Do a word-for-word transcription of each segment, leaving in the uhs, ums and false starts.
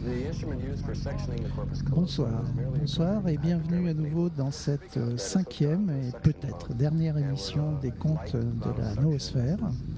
Bonsoir, bonsoir et bienvenue à nouveau dans cette cinquième et peut-être dernière émission des contes de la noosphère.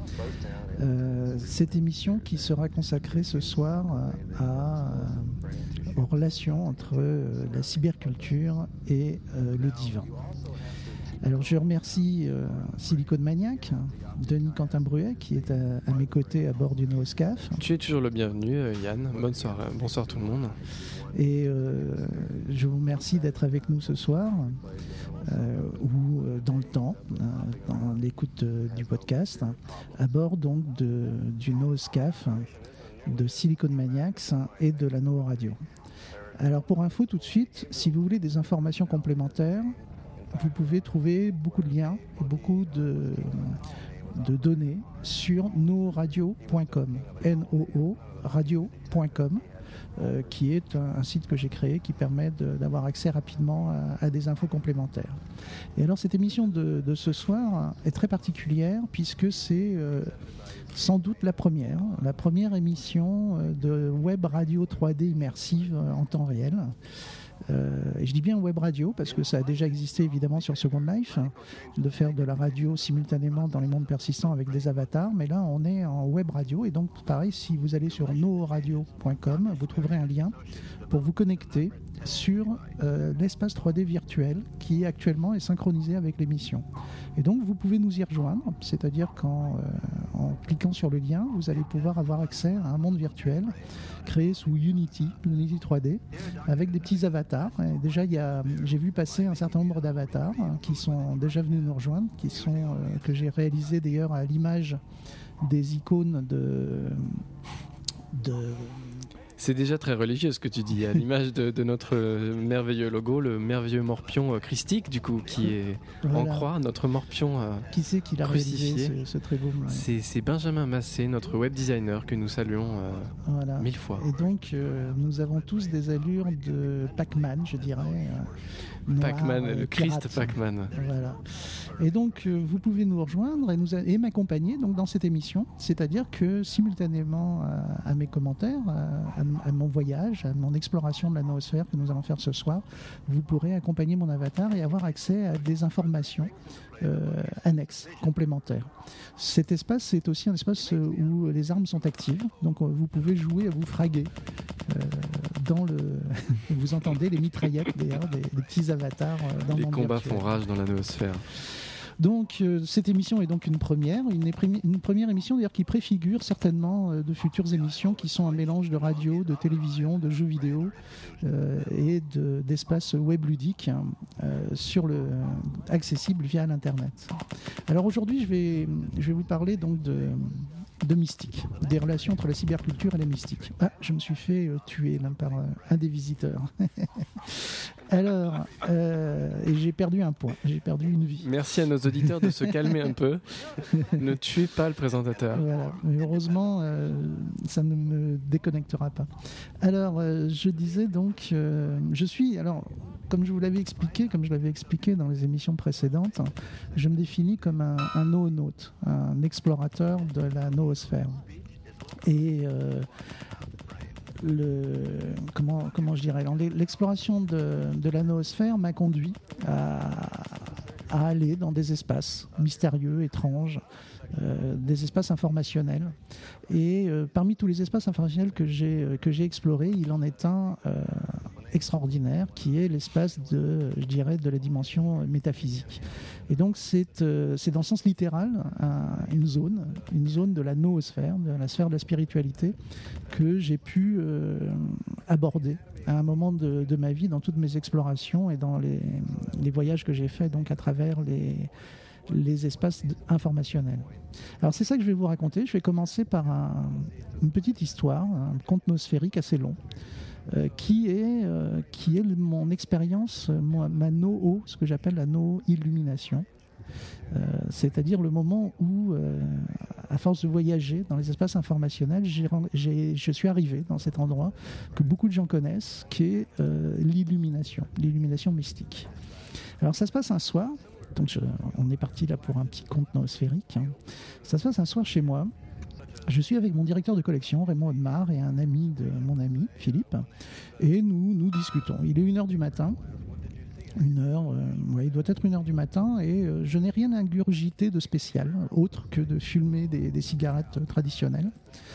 Euh, cette émission qui sera consacrée ce soir à, aux relations entre la cyberculture et euh, le divin. Alors je remercie euh, Silicon Maniac, Denis Quentin-Bruet qui est à, à mes côtés à bord du Nooscaf. Tu es toujours le bienvenu Yann, bonsoir, bonsoir tout le monde. Et euh, je vous remercie d'être avec nous ce soir, euh, ou euh, dans le temps, euh, dans l'écoute euh, du podcast, à bord donc de, du Nooscaf, de Silicon Maniacs et de la Noo Radio. Alors pour info tout de suite, si vous voulez des informations complémentaires, vous pouvez trouver beaucoup de liens et beaucoup de, de données sur nooradio point com, N O O radio point com, euh, qui est un, un site que j'ai créé qui permet de, d'avoir accès rapidement à, à des infos complémentaires. Et alors cette émission de, de ce soir est très particulière puisque c'est euh, sans doute la première, la première émission de web radio trois D immersive en temps réel. Euh, et je dis bien web radio parce que ça a déjà existé évidemment sur Second Life, hein, de faire de la radio simultanément dans les mondes persistants avec des avatars, mais là on est en web radio et donc pareil, si vous allez sur nooradio point com, vous trouverez un lien pour vous connecter sur euh, l'espace trois D virtuel qui actuellement est synchronisé avec l'émission. Et donc vous pouvez nous y rejoindre, c'est-à-dire qu'en euh, en cliquant sur le lien, vous allez pouvoir avoir accès à un monde virtuel créé sous Unity, Unity trois D, avec des petits avatars. Et déjà, il y a, j'ai vu passer un certain nombre d'avatars hein, qui sont déjà venus nous rejoindre, qui sont, euh, que j'ai réalisés d'ailleurs à l'image des icônes de... de C'est déjà très religieux ce que tu dis, à l'image de, de notre merveilleux logo, le merveilleux morpion christique, du coup, qui est voilà. En croix, notre morpion euh, Qui c'est qui l'a crucifié. réalisé, ce, ce très beau ouais. c'est, c'est Benjamin Massé, notre web designer, que nous saluons euh, voilà. mille fois. Et donc, euh, nous avons tous des allures de Pac-Man, je dirais. Euh, noir, Pac-Man, euh, le pirate. Christ Pac-Man. Voilà. Et donc, euh, vous pouvez nous rejoindre et, nous a- et m'accompagner donc, dans cette émission. C'est-à-dire que, simultanément à, à mes commentaires, à, à à mon voyage, à mon exploration de la noosphère que nous allons faire ce soir, vous pourrez accompagner mon avatar et avoir accès à des informations euh, annexes, complémentaires. Cet espace, c'est aussi un espace où les armes sont actives, donc vous pouvez jouer à vous fraguer. Euh, dans le... vous entendez les mitraillettes, d'ailleurs, des, des petits avatars dans le Les monde combats virtuel. font rage dans la noosphère. Donc euh, cette émission est donc une première, une, épremi- une première émission d'ailleurs qui préfigure certainement euh, de futures émissions qui sont un mélange de radio, de télévision, de jeux vidéo euh, et de, d'espace web ludique hein, euh, sur le, euh, accessible via l'internet. Alors aujourd'hui je vais, je vais vous parler donc de de mystique, des relations entre la cyberculture et la mystique. Ah, je me suis fait euh, tuer là, par euh, un des visiteurs. Alors, euh, et j'ai perdu un point, j'ai perdu une vie. Merci à nos auditeurs de se calmer un peu. Ne tuez pas le présentateur. Voilà, mais heureusement, euh, ça ne me déconnectera pas. Alors, euh, je disais donc, euh, je suis, alors, comme je vous l'avais expliqué, comme je l'avais expliqué dans les émissions précédentes, je me définis comme un, un noonaute, un explorateur de la noosphère. Et euh, le, comment, comment je dirais, alors, l'exploration de, de la noosphère m'a conduit à, à aller dans des espaces mystérieux, étranges, euh, des espaces informationnels. Et euh, parmi tous les espaces informationnels que j'ai, que j'ai explorés, il en est un euh, extraordinaire qui est l'espace de, je dirais, de la dimension métaphysique. Et donc c'est, euh, c'est dans le sens littéral un, une zone, une zone de la noosphère, de la sphère de la spiritualité que j'ai pu euh, aborder à un moment de, de ma vie dans toutes mes explorations et dans les, les voyages que j'ai faits donc à travers les les espaces informationnels. Alors c'est ça que je vais vous raconter. Je vais commencer par un, une petite histoire, un conte nosphérique assez long, euh, qui est, euh, qui est le, mon expérience, ma, ma no-o, ce que j'appelle la no-illumination. Euh, c'est-à-dire le moment où, euh, à force de voyager dans les espaces informationnels, j'ai, j'ai, je suis arrivé dans cet endroit que beaucoup de gens connaissent, qui est euh, l'illumination, l'illumination mystique. Alors ça se passe un soir. Donc je, on est parti là pour un petit conte noosphérique. Hein. Ça se passe un soir chez moi. Je suis avec mon directeur de collection, Raymond Audemars, et un ami de mon ami, Philippe, et nous, nous discutons. Il est une heure du matin. Une heure, euh, ouais, il doit être une heure du matin, et euh, je n'ai rien à ingurgiter de spécial, autre que de fumer des, des cigarettes traditionnelles.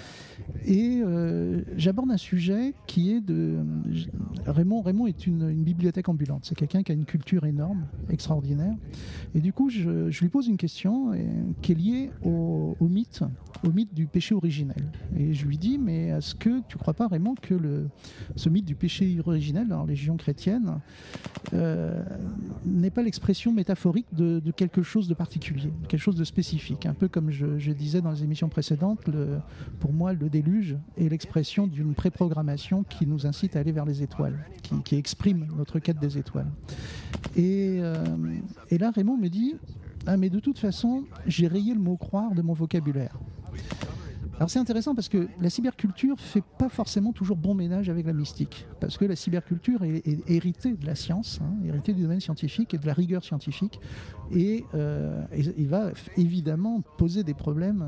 Et euh, j'aborde un sujet qui est de... Raymond, Raymond est une, une bibliothèque ambulante. C'est quelqu'un qui a une culture énorme, extraordinaire. Et du coup, je, je lui pose une question et, qui est liée au, au mythe, au mythe du péché originel. Et je lui dis, mais est-ce que tu ne crois pas, Raymond, que le, ce mythe du péché originel dans la religion chrétienne euh, n'est pas l'expression métaphorique de, de quelque chose de particulier, quelque chose de spécifique? Un peu comme je, je disais dans les émissions précédentes, le, pour moi, le déluge est l'expression d'une préprogrammation qui nous incite à aller vers les étoiles, qui, qui exprime notre quête des étoiles. Et, euh, et là, Raymond me dit « Ah, mais de toute façon, j'ai rayé le mot « croire » de mon vocabulaire. » Alors c'est intéressant parce que la cyberculture ne fait pas forcément toujours bon ménage avec la mystique, parce que la cyberculture est, est héritée de la science, hein, héritée du domaine scientifique et de la rigueur scientifique, et, euh, et il va évidemment poser des problèmes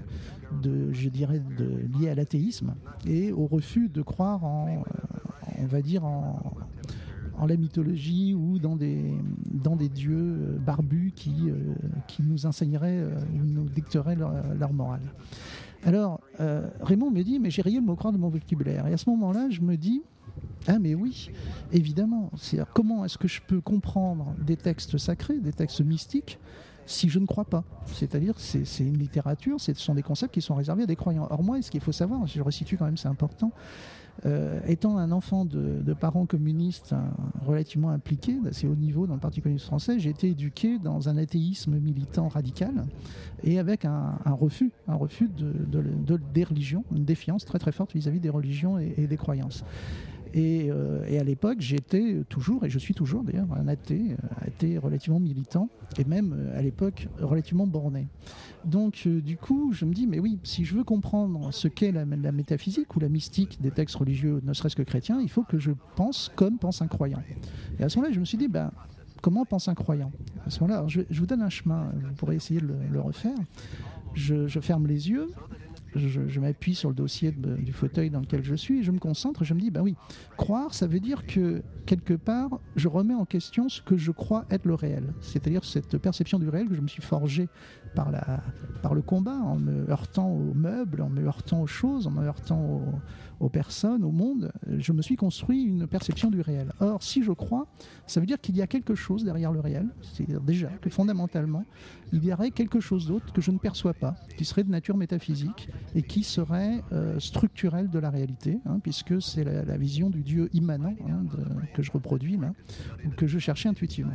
de, je dirais, de, liés à l'athéisme et au refus de croire en, on va dire, en, en la mythologie ou dans des, dans des dieux barbus qui, euh, qui nous enseigneraient euh, ou nous dicteraient leur, leur morale. Alors, euh, Raymond me dit, mais j'ai rayé le mot croire de mon vocabulaire. Et à ce moment-là, je me dis, ah mais oui, évidemment. C'est-à-dire, comment est-ce que je peux comprendre des textes sacrés, des textes mystiques, si je ne crois pas? C'est-à-dire, c'est, c'est une littérature, ce sont des concepts qui sont réservés à des croyants. Or moi, ce qu'il faut savoir, je le resitue quand même, c'est important, Euh, étant un enfant de, de parents communistes hein, relativement impliqués, d'assez haut niveau dans le Parti communiste français, j'ai été éduqué dans un athéisme militant radical et avec un, un refus, un refus de, de, de, des religions, une défiance très très forte vis-à-vis des religions et, et des croyances. Et, euh, et à l'époque, j'étais toujours, et je suis toujours d'ailleurs, un athée, un athée relativement militant, et même à l'époque relativement borné. Donc euh, du coup, je me dis, mais oui, si je veux comprendre ce qu'est la, la métaphysique ou la mystique des textes religieux, ne serait-ce que chrétiens, il faut que je pense comme pense un croyant. Et à ce moment-là, je me suis dit, ben, comment pense un croyant? À ce moment-là, alors, je, je vous donne un chemin, vous pourrez essayer de le, le refaire. Je, je ferme les yeux. Je, je m'appuie sur le dossier de, du fauteuil dans lequel je suis et je me concentre et je me dis, ben oui, croire, ça veut dire que quelque part, je remets en question ce que je crois être le réel. C'est-à-dire cette perception du réel que je me suis forgée par, la, par le combat, en me heurtant aux meubles, en me heurtant aux choses, en me heurtant aux, aux personnes, au monde. Je me suis construit une perception du réel. Or, si je crois, ça veut dire qu'il y a quelque chose derrière le réel. C'est-à-dire déjà que fondamentalement, il y aurait quelque chose d'autre que je ne perçois pas, qui serait de nature métaphysique et qui serait euh, structurel de la réalité, hein, puisque c'est la, la vision du Dieu immanent hein, de, que je reproduis là, ou que je cherchais intuitivement.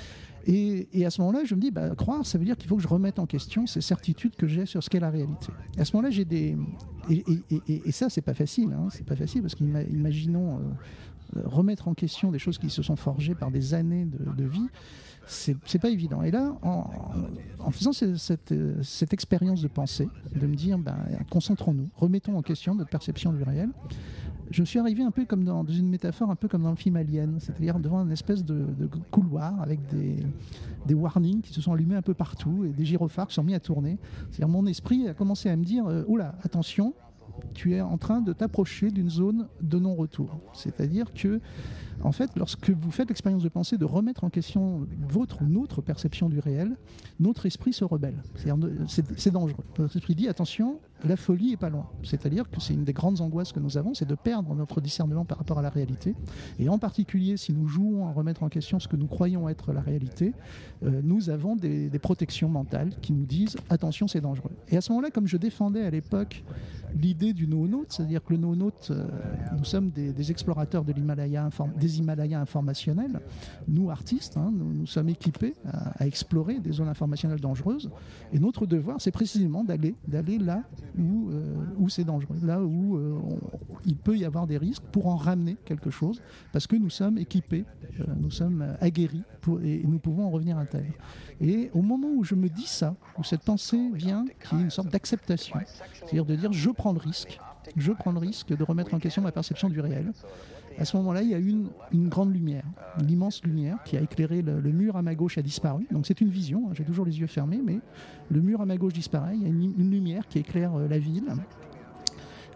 Et, et à ce moment-là, je me dis, bah, croire, ça veut dire qu'il faut que je remette en question ces certitudes que j'ai sur ce qu'est la réalité. Et à ce moment-là, j'ai des... Et, et, et, et ça, c'est pas facile, hein, c'est pas facile, parce qu'imaginons euh, remettre en question des choses qui se sont forgées par des années de, de vie, c'est, c'est pas évident. Et là, en, en faisant cette, cette, cette expérience de pensée, de me dire, ben, concentrons-nous, remettons en question notre perception du réel, je me suis arrivé un peu comme dans, dans une métaphore, un peu comme dans le film Alien, c'est-à-dire devant une espèce de, de couloir avec des, des warnings qui se sont allumés un peu partout et des gyrophares qui sont mis à tourner. C'est-à-dire mon esprit a commencé à me dire, euh, oh là, attention, tu es en train de t'approcher d'une zone de non-retour. C'est-à-dire que, en fait, lorsque vous faites l'expérience de pensée, de remettre en question votre ou notre perception du réel, notre esprit se rebelle. C'est-à-dire, c'est, c'est dangereux. Notre esprit dit, attention, la folie est pas loin. C'est-à-dire que c'est une des grandes angoisses que nous avons, c'est de perdre notre discernement par rapport à la réalité. Et en particulier, si nous jouons à remettre en question ce que nous croyons être la réalité, euh, nous avons des, des protections mentales qui nous disent, attention, c'est dangereux. Et à ce moment-là, comme je défendais à l'époque l'idée du noénaute, c'est-à-dire que le noénaute, euh, nous sommes des, des explorateurs de l'Himalaya, inform- des Himalayas informationnels, nous artistes, hein, nous, nous sommes équipés à, à explorer des zones informationnelles dangereuses, et notre devoir, c'est précisément d'aller, d'aller là où, euh, où c'est dangereux, là où euh, on, il peut y avoir des risques pour en ramener quelque chose, parce que nous sommes équipés, euh, nous sommes aguerris, pour, et, et nous pouvons en revenir intègres. Et au moment où je me dis ça, où cette pensée vient, qui est une sorte d'acceptation, c'est-à-dire de dire je prends le risque, je prends le risque de remettre en question ma perception du réel. À ce moment-là, il y a une, une grande lumière, une immense lumière qui a éclairé le, le mur à ma gauche a disparu. Donc c'est une vision, hein, j'ai toujours les yeux fermés, mais le mur à ma gauche disparaît, il y a une, une lumière qui éclaire euh, la ville.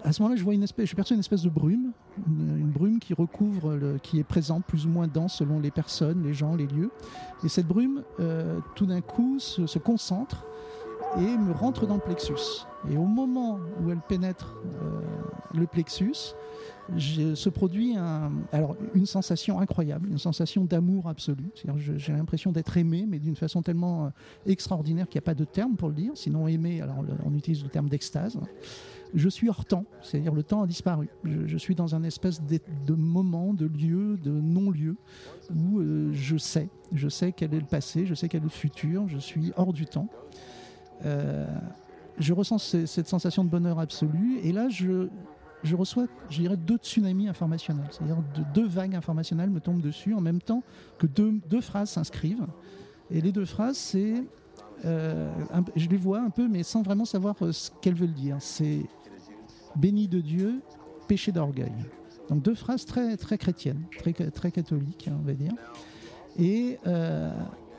à ce moment-là, je vois une espèce, je perçois une espèce de brume, une, une brume qui recouvre, le, qui est présente plus ou moins dense selon les personnes, les gens, les lieux. Et cette brume, euh, tout d'un coup, se, se concentre et me rentre dans le plexus. Et au moment où elle pénètre euh, le plexus, je, se produit un, alors une sensation incroyable, une sensation d'amour absolu. C'est-à-dire, je, j'ai l'impression d'être aimé, mais d'une façon tellement euh, extraordinaire qu'il n'y a pas de terme pour le dire. Sinon, aimé, alors on utilise le terme d'extase. Je suis hors temps, c'est-à-dire le temps a disparu. Je, je suis dans un espèce de, de moment, de lieu, de non-lieu, où euh, je sais, je sais quel est le passé, je sais quel est le futur, je suis hors du temps. Euh, je ressens c- cette sensation de bonheur absolu, et là je, je reçois, je dirais, deux tsunamis informationnels, c'est-à-dire de, deux vagues informationnelles me tombent dessus en même temps que deux, deux phrases s'inscrivent, et les deux phrases c'est, euh, un, je les vois un peu mais sans vraiment savoir ce qu'elles veulent dire, c'est béni de Dieu, péché d'orgueil. Donc deux phrases très, très chrétiennes, très, très catholiques on va dire, et euh,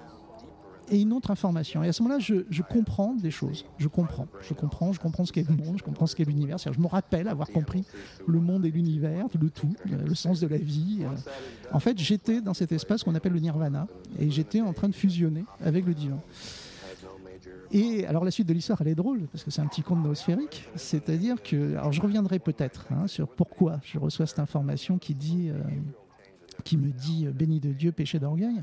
et une autre information. Et à ce moment-là, je, je comprends des choses. Je comprends. Je comprends, je comprends ce qu'est le monde, je comprends ce qu'est l'univers. C'est-à-dire, je me rappelle avoir compris le monde et l'univers, le tout, le sens de la vie. En fait, j'étais dans cet espace qu'on appelle le nirvana, et j'étais en train de fusionner avec le divin. Et alors la suite de l'histoire, elle est drôle, parce que c'est un petit conte noosphérique. C'est-à-dire que, alors je reviendrai peut-être hein, sur pourquoi je reçois cette information qui dit, euh, qui me dit euh, béni de Dieu, péché d'orgueil.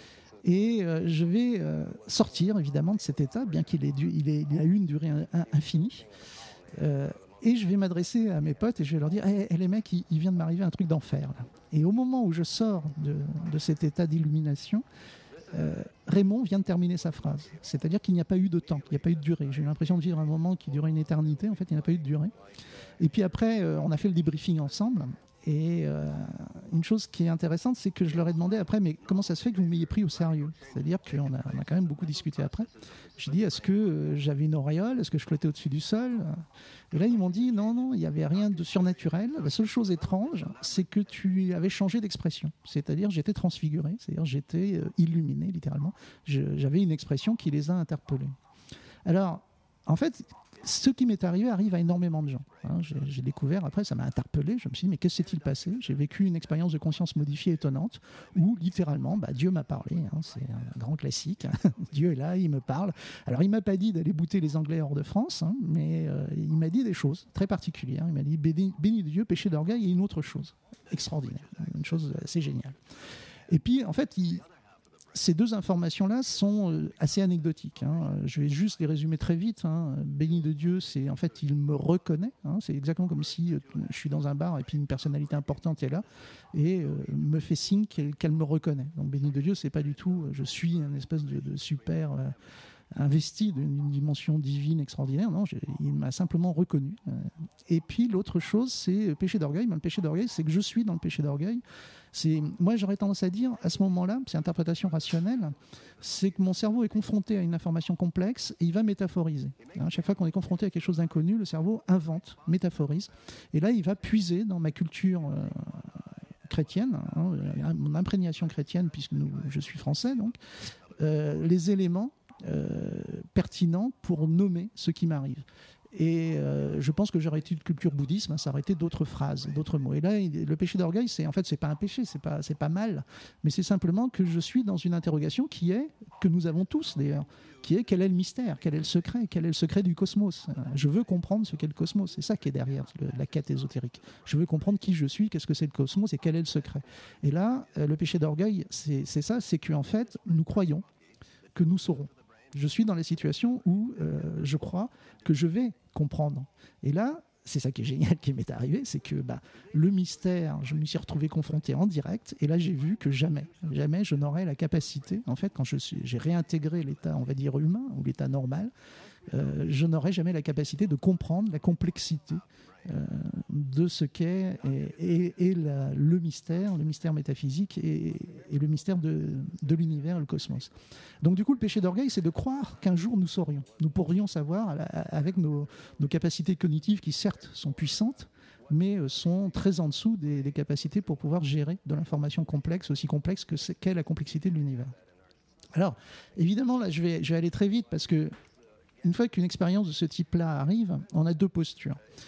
Et euh, je vais euh, sortir évidemment de cet état, bien qu'il ait, dû, il ait, il a eu une durée un, un, infinie. Euh, et je vais m'adresser à mes potes et je vais leur dire hey, hey, les mecs, il, il vient de m'arriver un truc d'enfer. Là. Et au moment où je sors de, de cet état d'illumination, euh, Raymond vient de terminer sa phrase. C'est-à-dire qu'il n'y a pas eu de temps, il n'y a pas eu de durée. J'ai eu l'impression de vivre un moment qui durait une éternité. En fait, il n'y a pas eu de durée. Et puis après, euh, on a fait le débriefing ensemble. Et euh, une chose qui est intéressante, c'est que je leur ai demandé après, mais comment ça se fait que vous m'ayez pris au sérieux ? C'est-à-dire qu'on a, on a quand même beaucoup discuté après. J'ai dit, est-ce que euh, j'avais une auréole ? Est-ce que je flottais au-dessus du sol ? Et là, ils m'ont dit, non, non, il n'y avait rien de surnaturel. La seule chose étrange, c'est que tu avais changé d'expression. C'est-à-dire, j'étais transfiguré, c'est-à-dire, j'étais euh, illuminé, littéralement. Je, j'avais une expression qui les a interpellés. Alors, en fait, ce qui m'est arrivé arrive à énormément de gens. Hein, j'ai, j'ai découvert, après ça m'a interpellé, je me suis dit mais qu'est-ce qui s'est-il passé ? J'ai vécu une expérience de conscience modifiée étonnante où littéralement bah, Dieu m'a parlé, hein, c'est un grand classique, hein. Dieu est là, il me parle. Alors il ne m'a pas dit d'aller bouter les Anglais hors de France, hein, mais euh, il m'a dit des choses très particulières. Il m'a dit béni, béni de Dieu, péché d'orgueil, et une autre chose extraordinaire, une chose assez géniale. Et puis en fait, il... ces deux informations-là sont assez anecdotiques. Hein. Je vais juste les résumer très vite. Hein. Béni de Dieu, c'est en fait, il me reconnaît. Hein. C'est exactement comme si je suis dans un bar et puis une personnalité importante est là et euh, me fait signe qu'elle, qu'elle me reconnaît. Donc béni de Dieu, c'est pas du tout. Je suis un espèce de, de super euh, investi d'une dimension divine extraordinaire. Non, j'ai, il m'a simplement reconnu. Et puis l'autre chose, c'est le péché d'orgueil. Mais le péché d'orgueil, c'est que je suis dans le péché d'orgueil. C'est, moi, j'aurais tendance à dire, à ce moment-là, c'est interprétation rationnelle, c'est que mon cerveau est confronté à une information complexe et il va métaphoriser. Hein, chaque fois qu'on est confronté à quelque chose d'inconnu, le cerveau invente, métaphorise. Et là, il va puiser dans ma culture euh, chrétienne, hein, mon imprégnation chrétienne, puisque nous, je suis français, donc, euh, les éléments euh, pertinents pour nommer ce qui m'arrive. Et euh, je pense que j'aurais été de culture bouddhisme, hein, ça aurait été d'autres phrases, d'autres mots. Et là, il, le péché d'orgueil, c'est en fait, c'est pas un péché, c'est pas, c'est pas mal, mais c'est simplement que je suis dans une interrogation qui est, que nous avons tous d'ailleurs, qui est quel est le mystère, quel est le secret, quel est le secret du cosmos. Je veux comprendre ce qu'est le cosmos, c'est ça qui est derrière le, la quête ésotérique. Je veux comprendre qui je suis, qu'est-ce que c'est le cosmos et quel est le secret. Et là, euh, le péché d'orgueil, c'est, c'est ça, c'est qu'en fait, nous croyons que nous saurons. Je suis dans les situations où euh, je crois que je vais comprendre. Et là, c'est ça qui est génial qui m'est arrivé, c'est que bah, le mystère, je me suis retrouvé confronté en direct, et là j'ai vu que jamais, jamais je n'aurais la capacité, en fait, quand je suis, j'ai réintégré l'état, on va dire, humain, ou l'état normal, euh, je n'aurais jamais la capacité de comprendre la complexité euh, de ce qu'est et, et, et la, le mystère, le mystère métaphysique et, et le mystère de, de l'univers, le cosmos. Donc du coup, le péché d'orgueil, c'est de croire qu'un jour nous saurions. Nous pourrions savoir, avec nos, nos capacités cognitives qui certes sont puissantes, mais sont très en dessous des, des capacités pour pouvoir gérer de l'information complexe, aussi complexe que c'est, qu'est la complexité de l'univers. Alors, évidemment, là, je vais, je vais aller très vite parce que une fois qu'une expérience de ce type-là arrive, on a deux postures.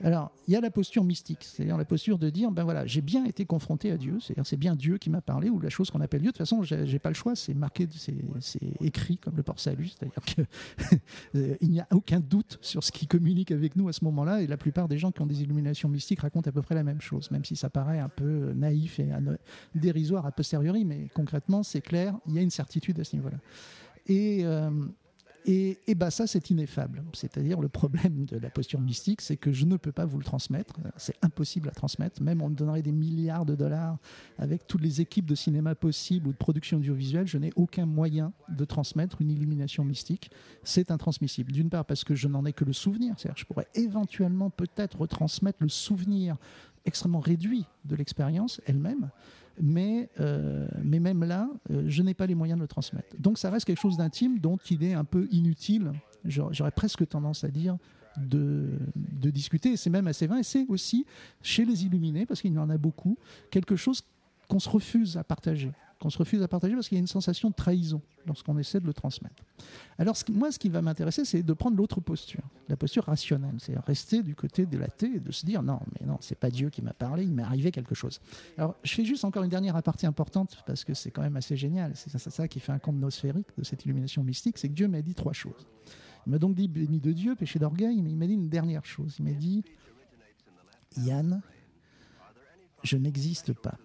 Alors, il y a la posture mystique, c'est-à-dire la posture de dire, ben voilà, j'ai bien été confronté à Dieu, c'est-à-dire c'est bien Dieu qui m'a parlé, ou la chose qu'on appelle Dieu. De toute façon, j'ai, j'ai pas le choix, c'est marqué, c'est, c'est écrit comme le port-salut, c'est-à-dire qu'il n'y a aucun doute sur ce qui communique avec nous à ce moment-là, et la plupart des gens qui ont des illuminations mystiques racontent à peu près la même chose, même si ça paraît un peu naïf et dérisoire a posteriori, mais concrètement, c'est clair, il y a une certitude à ce niveau-là. Et... Euh, Et, et bah ça, c'est ineffable. C'est-à-dire, le problème de la posture mystique, c'est que je ne peux pas vous le transmettre. C'est impossible à transmettre. Même on me donnerait des milliards de dollars avec toutes les équipes de cinéma possibles ou de production audiovisuelle. Je n'ai aucun moyen de transmettre une illumination mystique. C'est intransmissible. D'une part, parce que je n'en ai que le souvenir. C'est-à-dire, je pourrais éventuellement peut-être retransmettre le souvenir extrêmement réduit de l'expérience elle-même. Mais, euh, mais même là, euh, je n'ai pas les moyens de le transmettre. Donc ça reste quelque chose d'intime dont il est un peu inutile, j'aurais presque tendance à dire, de, de discuter. Et c'est même assez vain. Et c'est aussi, chez les illuminés, parce qu'il y en a beaucoup, quelque chose qu'on se refuse à partager. Qu'on se refuse à partager parce qu'il y a une sensation de trahison lorsqu'on essaie de le transmettre. Alors ce qui, moi, ce qui va m'intéresser, c'est de prendre l'autre posture, la posture rationnelle, c'est rester du côté de l'athée et de se dire non, mais non, c'est pas Dieu qui m'a parlé, il m'est arrivé quelque chose. Alors je fais juste encore une dernière aparté importante parce que c'est quand même assez génial, c'est ça, c'est ça qui fait un conte nosphérique de cette illumination mystique, c'est que Dieu m'a dit trois choses. Il m'a donc dit béni de Dieu, péché d'orgueil, mais il m'a dit une dernière chose. Il m'a dit Yann, je n'existe pas.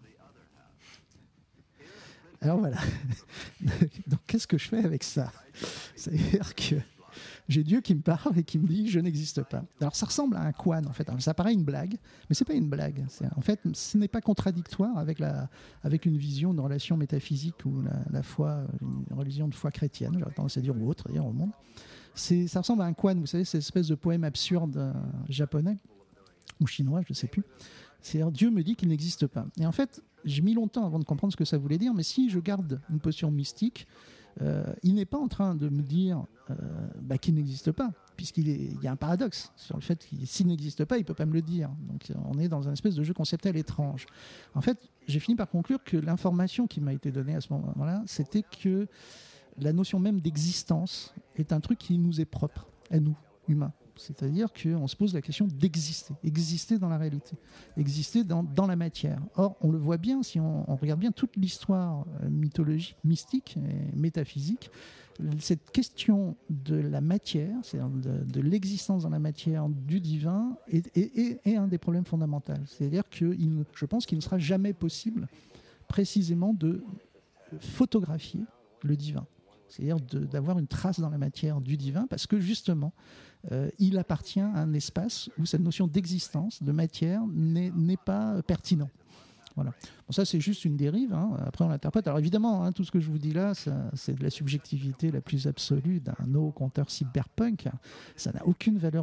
Alors voilà, donc qu'est-ce que je fais avec ça ? C'est-à-dire que j'ai Dieu qui me parle et qui me dit « je n'existe pas ». Alors ça ressemble à un quan en fait, alors, ça paraît une blague, mais ce n'est pas une blague. C'est, en fait, ce n'est pas contradictoire avec, la, avec une vision, une relation métaphysique ou la, la foi, une religion de foi chrétienne, j'aurais tendance à dire, ou autre, dire au monde. C'est, ça ressemble à un quan, vous savez, cette espèce de poème absurde euh, japonais ou chinois, je ne sais plus. C'est-à-dire Dieu me dit qu'il n'existe pas. Et en fait, j'ai mis longtemps avant de comprendre ce que ça voulait dire, mais si je garde une posture mystique, euh, il n'est pas en train de me dire euh, bah, qu'il n'existe pas, puisqu'il est, il y a un paradoxe sur le fait qu'il s'il n'existe pas, il ne peut pas me le dire. Donc on est dans un espèce de jeu conceptuel étrange. En fait, j'ai fini par conclure que l'information qui m'a été donnée à ce moment-là, c'était que la notion même d'existence est un truc qui nous est propre, à nous, humains. C'est-à-dire qu'on se pose la question d'exister, exister dans la réalité, exister dans, dans la matière. Or, on le voit bien, si on, on regarde bien toute l'histoire mythologique, mystique et métaphysique, cette question de la matière, c'est-à-dire de, de l'existence dans la matière du divin, est, est, est, est un des problèmes fondamentaux. C'est-à-dire que il, je pense qu'il ne sera jamais possible précisément de photographier le divin. C'est-à-dire de, d'avoir une trace dans la matière du divin, parce que justement, euh, il appartient à un espace où cette notion d'existence, de matière, n'est, n'est pas pertinent. Voilà. Bon, ça, c'est juste une dérive. Hein. Après, on l'interprète. Alors, évidemment, hein, tout ce que je vous dis là, ça, c'est de la subjectivité la plus absolue d'un haut conteur cyberpunk. Ça n'a aucune valeur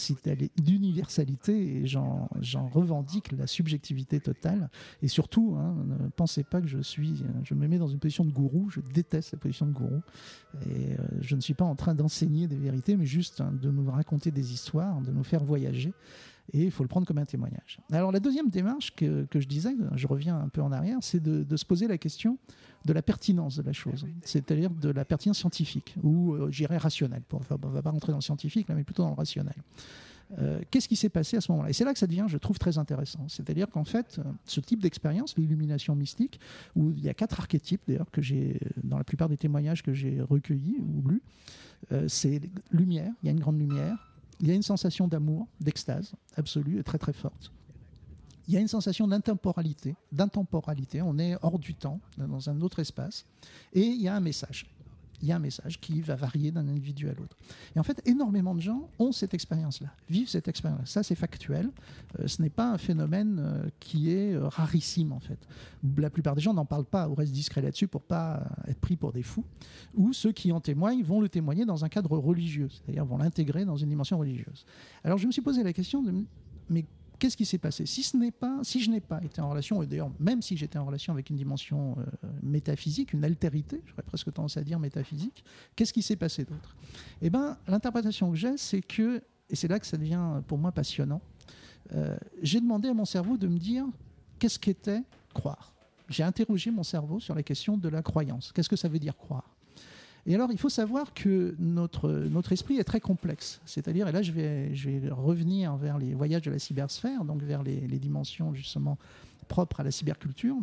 d'universalité et j'en, j'en revendique la subjectivité totale. Et surtout, hein, ne pensez pas que je suis, je me mets dans une position de gourou. Je déteste la position de gourou. Et euh, je ne suis pas en train d'enseigner des vérités, mais juste hein, de nous raconter des histoires, de nous faire voyager. Et il faut le prendre comme un témoignage. Alors la deuxième démarche que, que je disais, je reviens un peu en arrière, c'est de, de se poser la question de la pertinence de la chose, c'est-à-dire de la pertinence scientifique, ou euh, j'irais rationnelle. Enfin, on ne va pas rentrer dans le scientifique, là, mais plutôt dans le rationnel. Euh, qu'est-ce qui s'est passé à ce moment-là ? Et c'est là que ça devient, je trouve, très intéressant. C'est-à-dire qu'en fait, ce type d'expérience, l'illumination mystique, où il y a quatre archétypes, d'ailleurs, que j'ai, dans la plupart des témoignages que j'ai recueillis ou lus, euh, c'est lumière, il y a une grande lumière, il y a une sensation d'amour, d'extase absolue et très très forte. Il y a une sensation d'intemporalité, d'intemporalité, on est hors du temps, dans un autre espace, et il y a un message. Il y a un message qui va varier d'un individu à l'autre. Et en fait, énormément de gens ont cette expérience-là, vivent cette expérience. Ça, c'est factuel. Euh, ce n'est pas un phénomène euh, qui est euh, rarissime, en fait. La plupart des gens n'en parlent pas ou restent discrets là-dessus pour ne pas euh, être pris pour des fous. Ou ceux qui en témoignent vont le témoigner dans un cadre religieux, c'est-à-dire vont l'intégrer dans une dimension religieuse. Alors, je me suis posé la question de... Mais qu'est-ce qui s'est passé ? Si ce n'est pas, si je n'ai pas été en relation, et d'ailleurs même si j'étais en relation avec une dimension euh, métaphysique, une altérité, j'aurais presque tendance à dire métaphysique, qu'est-ce qui s'est passé d'autre ? Eh bien, l'interprétation que j'ai, c'est que, et c'est là que ça devient pour moi passionnant, euh, j'ai demandé à mon cerveau de me dire qu'est-ce qu'était croire. J'ai interrogé mon cerveau sur la question de la croyance. Qu'est-ce que ça veut dire croire ? Et alors, il faut savoir que notre, notre esprit est très complexe. C'est-à-dire, et là, je vais, je vais revenir vers les voyages de la cybersphère, donc vers les, les dimensions justement propres à la cyberculture,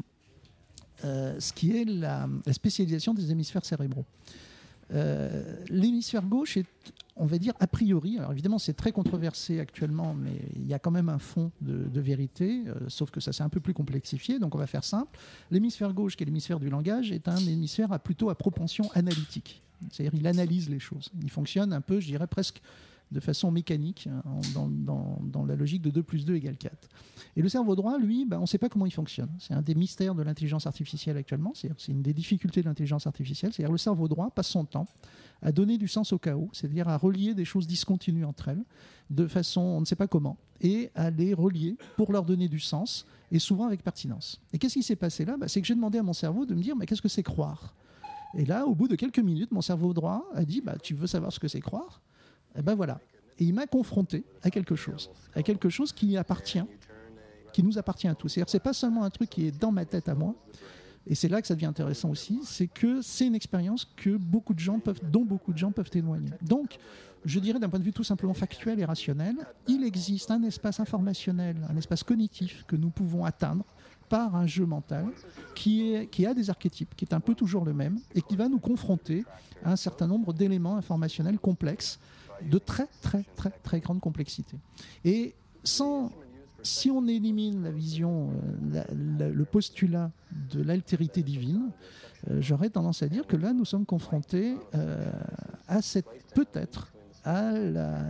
euh, ce qui est la, la spécialisation des hémisphères cérébraux. Euh, l'hémisphère gauche est, on va dire, a priori, alors évidemment c'est très controversé actuellement, mais il y a quand même un fond de, de vérité, euh, sauf que ça c'est un peu plus complexifié, donc on va faire simple. L'hémisphère gauche, qui est l'hémisphère du langage, est un hémisphère à plutôt à propension analytique, c'est-à-dire il analyse les choses. Il fonctionne un peu, je dirais presque de façon mécanique, hein, dans, dans, dans la logique de deux plus deux égale quatre. Et le cerveau droit, lui, ben, on ne sait pas comment il fonctionne. C'est un des mystères de l'intelligence artificielle actuellement, c'est-à-dire c'est une des difficultés de l'intelligence artificielle, c'est-à-dire le cerveau droit passe son temps à donner du sens au chaos, c'est-à-dire à relier des choses discontinues entre elles, de façon, on ne sait pas comment, et à les relier pour leur donner du sens, et souvent avec pertinence. Et qu'est-ce qui s'est passé là? Ben, c'est que j'ai demandé à mon cerveau de me dire, mais qu'est-ce que c'est croire? Et là, au bout de quelques minutes, mon cerveau droit a dit, bah, tu veux savoir ce que c'est croire? Et ben voilà. Et il m'a confronté à quelque chose, à quelque chose qui appartient, qui nous appartient à tous. C'est-à-dire que c'est pas seulement un truc qui est dans ma tête à moi, et c'est là que ça devient intéressant aussi, c'est que c'est une expérience que beaucoup de gens peuvent, dont beaucoup de gens peuvent témoigner. Donc, je dirais d'un point de vue tout simplement factuel et rationnel, il existe un espace informationnel, un espace cognitif que nous pouvons atteindre par un jeu mental qui, est, qui a des archétypes, qui est un peu toujours le même, et qui va nous confronter à un certain nombre d'éléments informationnels complexes, de très très très très grande complexité. Et sans, si on élimine la vision, la, la, le postulat de l'altérité divine, euh, j'aurais tendance à dire que là nous sommes confrontés euh, à cette, peut-être à, la,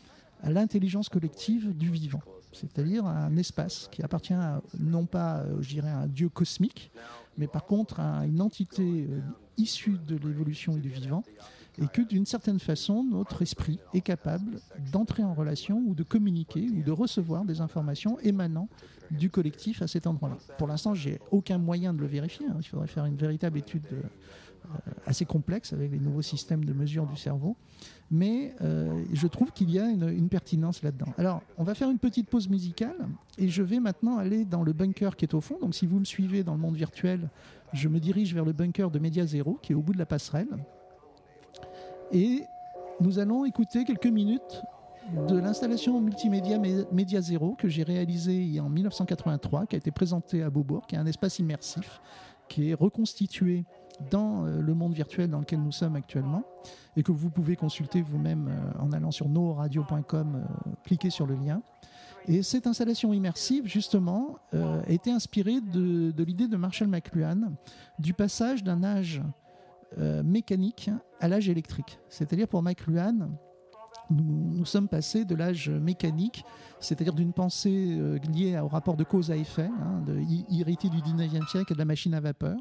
à l'intelligence collective du vivant, c'est-à-dire à un espace qui appartient à, non pas, je dirais, à un dieu cosmique, mais par contre à une entité euh, issue de l'évolution et du vivant, et que d'une certaine façon, notre esprit est capable d'entrer en relation ou de communiquer ou de recevoir des informations émanant du collectif à cet endroit-là. Pour l'instant, je n'ai aucun moyen de le vérifier. Hein. Il faudrait faire une véritable étude euh, assez complexe avec les nouveaux systèmes de mesure du cerveau. Mais euh, je trouve qu'il y a une, une pertinence là-dedans. Alors, on va faire une petite pause musicale et je vais maintenant aller dans le bunker qui est au fond. Donc, si vous me suivez dans le monde virtuel, je me dirige vers le bunker de Média Zéro qui est au bout de la passerelle. Et nous allons écouter quelques minutes de l'installation multimédia Média Zéro que j'ai réalisée en mille neuf cent quatre-vingt-trois, qui a été présentée à Beaubourg, qui est un espace immersif, qui est reconstitué dans le monde virtuel dans lequel nous sommes actuellement et que vous pouvez consulter vous-même en allant sur noradio point com, cliquez sur le lien. Et cette installation immersive, justement, euh, a été inspirée de, de l'idée de Marshall McLuhan du passage d'un âge Euh, mécanique à l'âge électrique. C'est-à-dire pour McLuhan, nous, nous sommes passés de l'âge mécanique, c'est-à-dire d'une pensée euh, liée au rapport de cause à effet, hein, de, hérité du dix-neuvième siècle et de la machine à vapeur,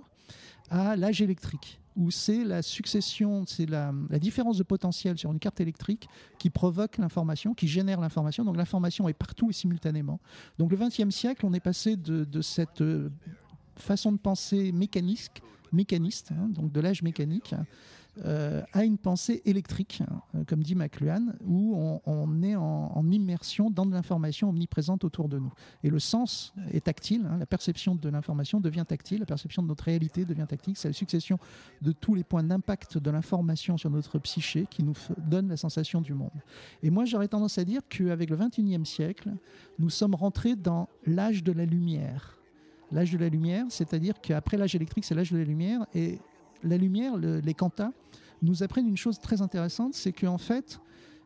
à l'âge électrique, où c'est la succession, c'est la, la différence de potentiel sur une carte électrique qui provoque l'information, qui génère l'information. Donc l'information est partout et simultanément. Donc le vingtième siècle, on est passé de, de cette euh, façon de penser mécanique, mécaniste, hein, donc de l'âge mécanique, euh, à une pensée électrique, hein, comme dit McLuhan, où on, on est en, en immersion dans de l'information omniprésente autour de nous. Et le sens est tactile, hein, la perception de l'information devient tactile, la perception de notre réalité devient tactile, c'est la succession de tous les points d'impact de l'information sur notre psyché qui nous f- donne la sensation du monde. Et moi, j'aurais tendance à dire qu'avec le vingt et unième siècle, nous sommes rentrés dans l'âge de la lumière. L'âge de la lumière, c'est-à-dire qu'après l'âge électrique, c'est l'âge de la lumière. Et la lumière, le, les quantas, nous apprennent une chose très intéressante, c'est qu'en fait,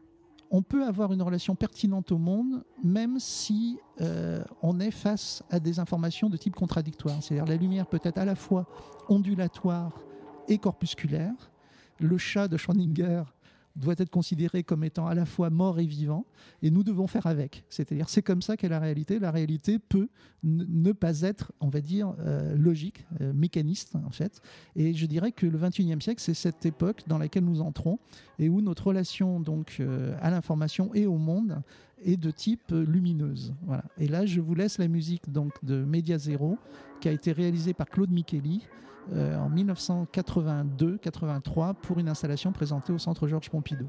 on peut avoir une relation pertinente au monde, même si euh, on est face à des informations de type contradictoire. C'est-à-dire la lumière peut être à la fois ondulatoire et corpusculaire. Le chat de Schrödinger doit être considéré comme étant à la fois mort et vivant, et nous devons faire avec. C'est-à-dire, c'est comme ça qu'est la réalité. La réalité peut n- ne pas être, on va dire, euh, logique, euh, mécaniste, en fait. Et je dirais que le vingt et unième siècle, c'est cette époque dans laquelle nous entrons, et où notre relation donc, euh, à l'information et au monde est de type euh, lumineuse. Voilà. Et là, je vous laisse la musique donc, de Média Zéro, qui a été réalisée par Claude Micheli, Euh, en mille neuf cent quatre-vingt-deux quatre-vingt-trois pour une installation présentée au Centre Georges Pompidou.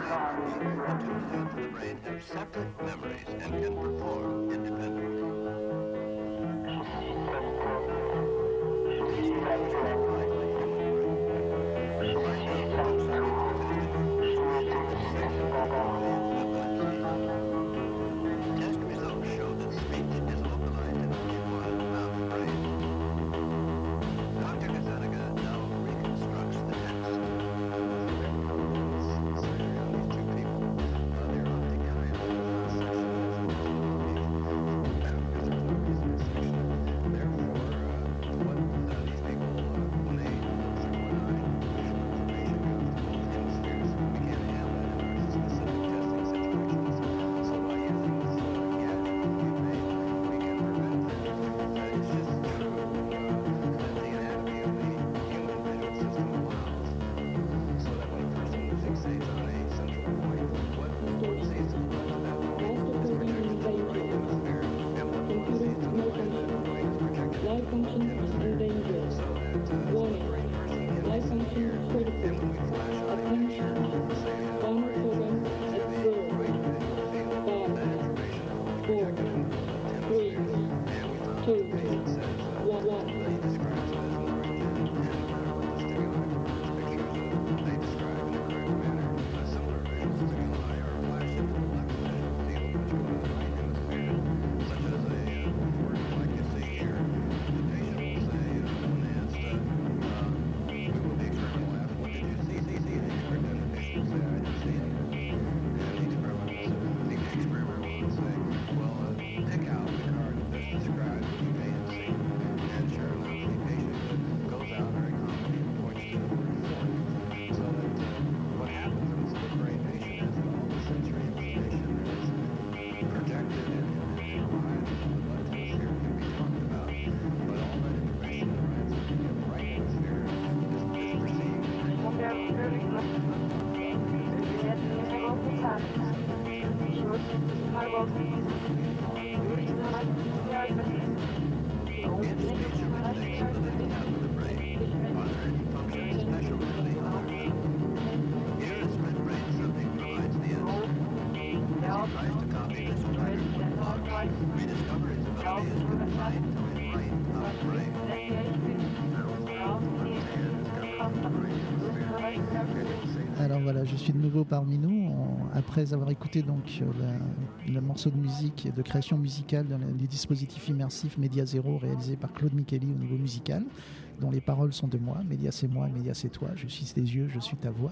Alors voilà, je suis de nouveau parmi nous, on, après avoir écouté donc la, le morceau de musique et de création musicale dans les dispositifs immersifs Média Zéro réalisé par Claude Micheli au niveau musical, dont les paroles sont de moi, Média c'est moi, Média c'est toi, je suis tes yeux, je suis ta voix,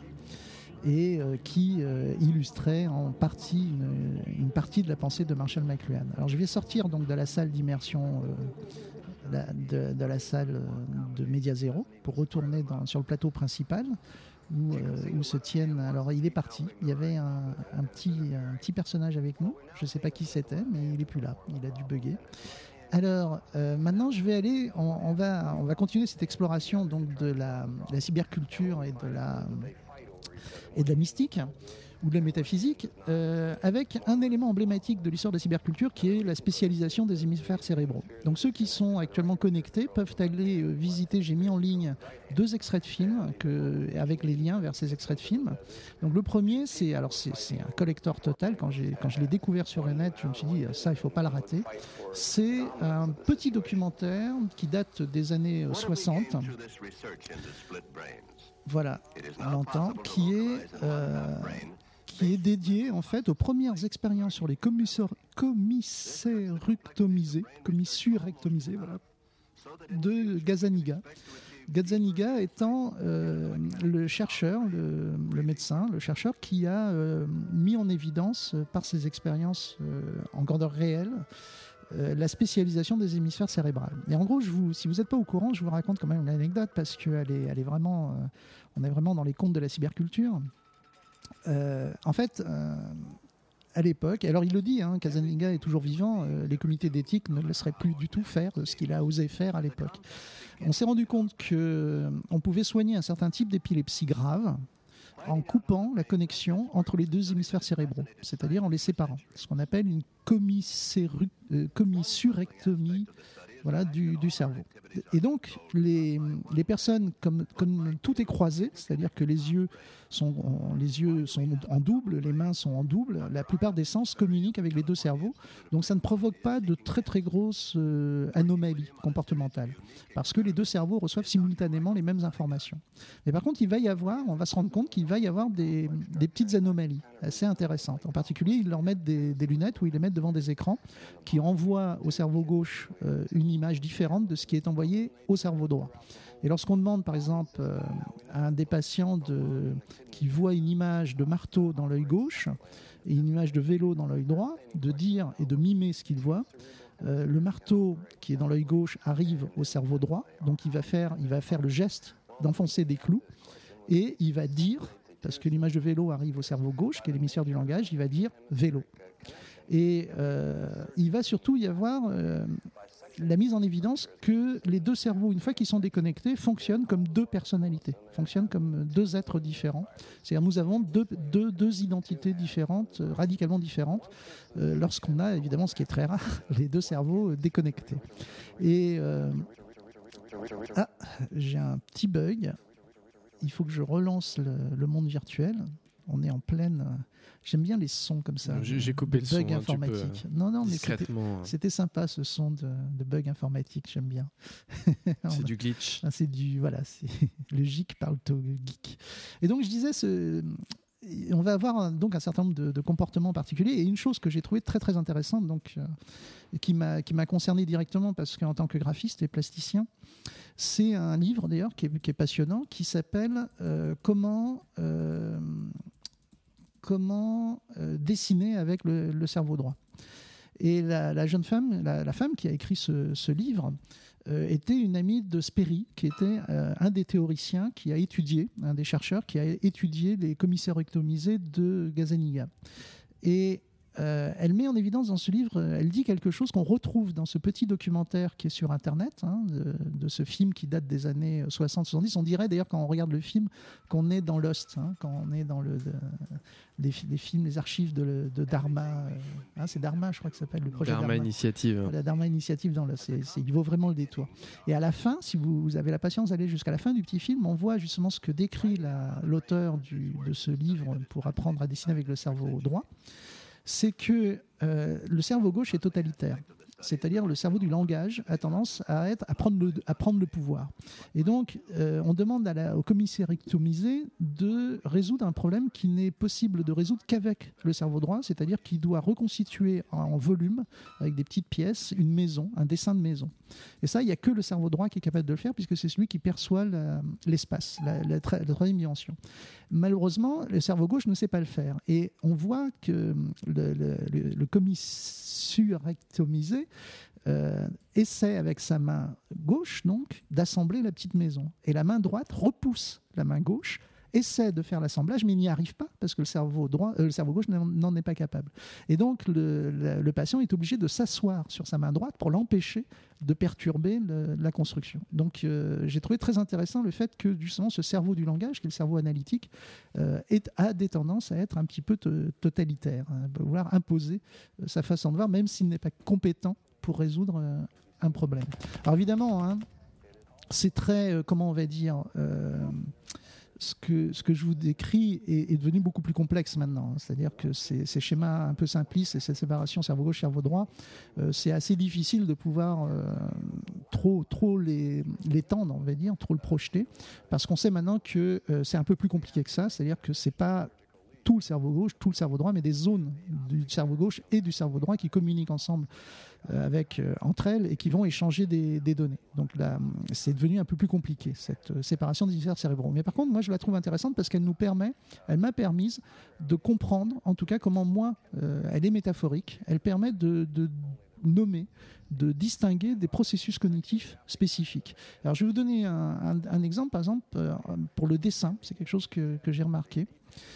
et euh, qui euh, illustrait en partie une, une partie de la pensée de Marshall McLuhan. Alors je vais sortir donc de la salle d'immersion euh, la, de, de la salle de Média Zéro pour retourner dans, sur le plateau principal. Où, euh, où se tiennent. Alors il est parti. Il y avait un, un, petit, un petit personnage avec nous. Je ne sais pas qui c'était, mais il n'est plus là. Il a dû bugger. Alors euh, maintenant, je vais aller. On, on va, on va continuer cette exploration donc de la, de la cyberculture et de la et de la mystique ou de la métaphysique, euh, avec un élément emblématique de l'histoire de la cyberculture qui est la spécialisation des hémisphères cérébraux. Donc ceux qui sont actuellement connectés peuvent aller euh, visiter, j'ai mis en ligne deux extraits de films que, avec les liens vers ces extraits de films. Donc le premier, c'est, alors c'est, c'est un collector total, quand, j'ai, quand je l'ai découvert sur le net, je me suis dit ça il ne faut pas le rater. C'est un petit documentaire qui date des années soixante. Voilà, on l'entend, qui est... Euh, qui est dédié en fait aux premières expériences sur les commissurectomisés, commissurectomisés voilà, de Gazzaniga. Gazzaniga étant euh, le chercheur, le, le médecin, le chercheur qui a euh, mis en évidence euh, par ses expériences euh, en grandeur réelle euh, la spécialisation des hémisphères cérébrales. Et en gros, je vous, si vous n'êtes pas au courant, je vous raconte quand même une anecdote parce qu'elle est, elle est vraiment, euh, on est vraiment dans les contes de la cyberculture. Euh, en fait, euh, à l'époque, alors il le dit, hein, Gazzaniga est toujours vivant, euh, les comités d'éthique ne le laisseraient plus du tout faire ce qu'il a osé faire à l'époque. On s'est rendu compte qu'on pouvait soigner un certain type d'épilepsie grave en coupant la connexion entre les deux hémisphères cérébraux, c'est-à-dire en les séparant. Ce qu'on appelle une commissurectomie voilà, du, du cerveau. Et donc, les, les personnes, comme, comme tout est croisé, c'est-à-dire que les yeux, sont, les yeux sont en double, les mains sont en double, la plupart des sens communiquent avec les deux cerveaux, donc ça ne provoque pas de très très grosses euh, anomalies comportementales, parce que les deux cerveaux reçoivent simultanément les mêmes informations. Mais par contre, il va y avoir, on va se rendre compte qu'il va y avoir des, des petites anomalies assez intéressantes. En particulier, ils leur mettent des, des lunettes où ils les mettent devant des écrans qui envoient au cerveau gauche euh, une image différente de ce qui est envoyé au cerveau droit. Et lorsqu'on demande, par exemple, euh, à un des patients de, qui voit une image de marteau dans l'œil gauche et une image de vélo dans l'œil droit, de dire et de mimer ce qu'il voit, euh, le marteau qui est dans l'œil gauche arrive au cerveau droit, donc il va faire, il va faire le geste d'enfoncer des clous et il va dire, parce que l'image de vélo arrive au cerveau gauche, qui est l'hémisphère du langage, il va dire vélo. Et euh, il va surtout y avoir euh, la mise en évidence que les deux cerveaux, une fois qu'ils sont déconnectés, fonctionnent comme deux personnalités, fonctionnent comme deux êtres différents. C'est-à-dire nous avons deux, deux, deux identités différentes, euh, radicalement différentes, euh, lorsqu'on a, évidemment, ce qui est très rare, les deux cerveaux euh, déconnectés. Et euh, ah, j'ai un petit bug. Il faut que je relance le, le monde virtuel. On est en pleine... J'aime bien les sons comme ça. J'ai, j'ai coupé le son. Bug informatique. Hein, non, non, mais discrètement. C'était, c'était sympa ce son de, de bug informatique. J'aime bien. C'est du glitch. Ah, c'est du voilà. C'est le geek parle au geek. Et donc je disais ce. On va avoir donc un certain nombre de, de comportements particuliers et une chose que j'ai trouvée très très intéressante, donc euh, qui m'a qui m'a concerné directement parce qu'en tant que graphiste et plasticien, c'est un livre d'ailleurs qui est, qui est passionnant, qui s'appelle euh, Comment euh, comment euh, dessiner avec le, le cerveau droit. Et la, la jeune femme, la, la femme qui a écrit ce, ce livre, euh, était une amie de Sperry, qui était euh, un des théoriciens qui a étudié, un des chercheurs qui a étudié les commissaires rectomisés de Gazzaniga. Et euh, elle met en évidence dans ce livre, elle dit quelque chose qu'on retrouve dans ce petit documentaire qui est sur Internet, hein, de, de ce film qui date des années soixante soixante-dix. On dirait d'ailleurs quand on regarde le film qu'on est dans Lost, hein, quand on est dans le, de, les, les films, les archives de, de Dharma. Euh, hein, c'est Dharma, je crois que ça s'appelle le projet Dharma, Dharma. Initiative. La Dharma Initiative, dans le, c'est, c'est, il vaut vraiment le détour. Et à la fin, si vous, vous avez la patience d'aller jusqu'à la fin du petit film, on voit justement ce que décrit la, l'auteur du, de ce livre pour apprendre à dessiner avec le cerveau droit. C'est que euh, le cerveau gauche est totalitaire. C'est-à-dire le cerveau du langage a tendance à, être, à, prendre, le, à prendre le pouvoir. Et donc, euh, on demande à la, au commissaire rectomisé de résoudre un problème qui n'est possible de résoudre qu'avec le cerveau droit, c'est-à-dire qu'il doit reconstituer en, en volume, avec des petites pièces, une maison, un dessin de maison. Et ça, il n'y a que le cerveau droit qui est capable de le faire, puisque c'est celui qui perçoit la, l'espace, la, la, la, la troisième dimension. Malheureusement, le cerveau gauche ne sait pas le faire. Et on voit que le, le, le, le commissaire rectomisé euh, essaie avec sa main gauche donc d'assembler la petite maison. Et la main droite repousse la main gauche, essaie de faire l'assemblage, mais il n'y arrive pas parce que le cerveau, droit, euh, le cerveau gauche n'en, n'en est pas capable. Et donc le, le, le patient est obligé de s'asseoir sur sa main droite pour l'empêcher de perturber le, la construction. Donc euh, j'ai trouvé très intéressant le fait que justement ce cerveau du langage, qui est le cerveau analytique, euh, est, a des tendances à être un petit peu te, totalitaire, hein, à vouloir imposer euh, sa façon de voir, même s'il n'est pas compétent pour résoudre euh, un problème. Alors évidemment, hein, c'est très, euh, comment on va dire... Euh, Ce que, ce que je vous décris est, est devenu beaucoup plus complexe maintenant. C'est-à-dire que ces, ces schémas un peu simplistes et cette séparation cerveau gauche, cerveau droit, euh, c'est assez difficile de pouvoir euh, trop, trop les, les tendre, on va dire, trop le projeter, parce qu'on sait maintenant que euh, c'est un peu plus compliqué que ça. C'est-à-dire que c'est pas tout le cerveau gauche, tout le cerveau droit, mais des zones du cerveau gauche et du cerveau droit qui communiquent ensemble euh, avec, euh, entre elles et qui vont échanger des, des données. Donc là, c'est devenu un peu plus compliqué, cette euh, séparation des hémisphères cérébraux. Mais par contre, moi, je la trouve intéressante parce qu'elle nous permet, elle m'a permis de comprendre, en tout cas, comment moi, euh, elle est métaphorique, elle permet de, de nommer, de distinguer des processus cognitifs spécifiques. Alors, je vais vous donner un, un, un exemple, par exemple, euh, pour le dessin. C'est quelque chose que, que j'ai remarqué.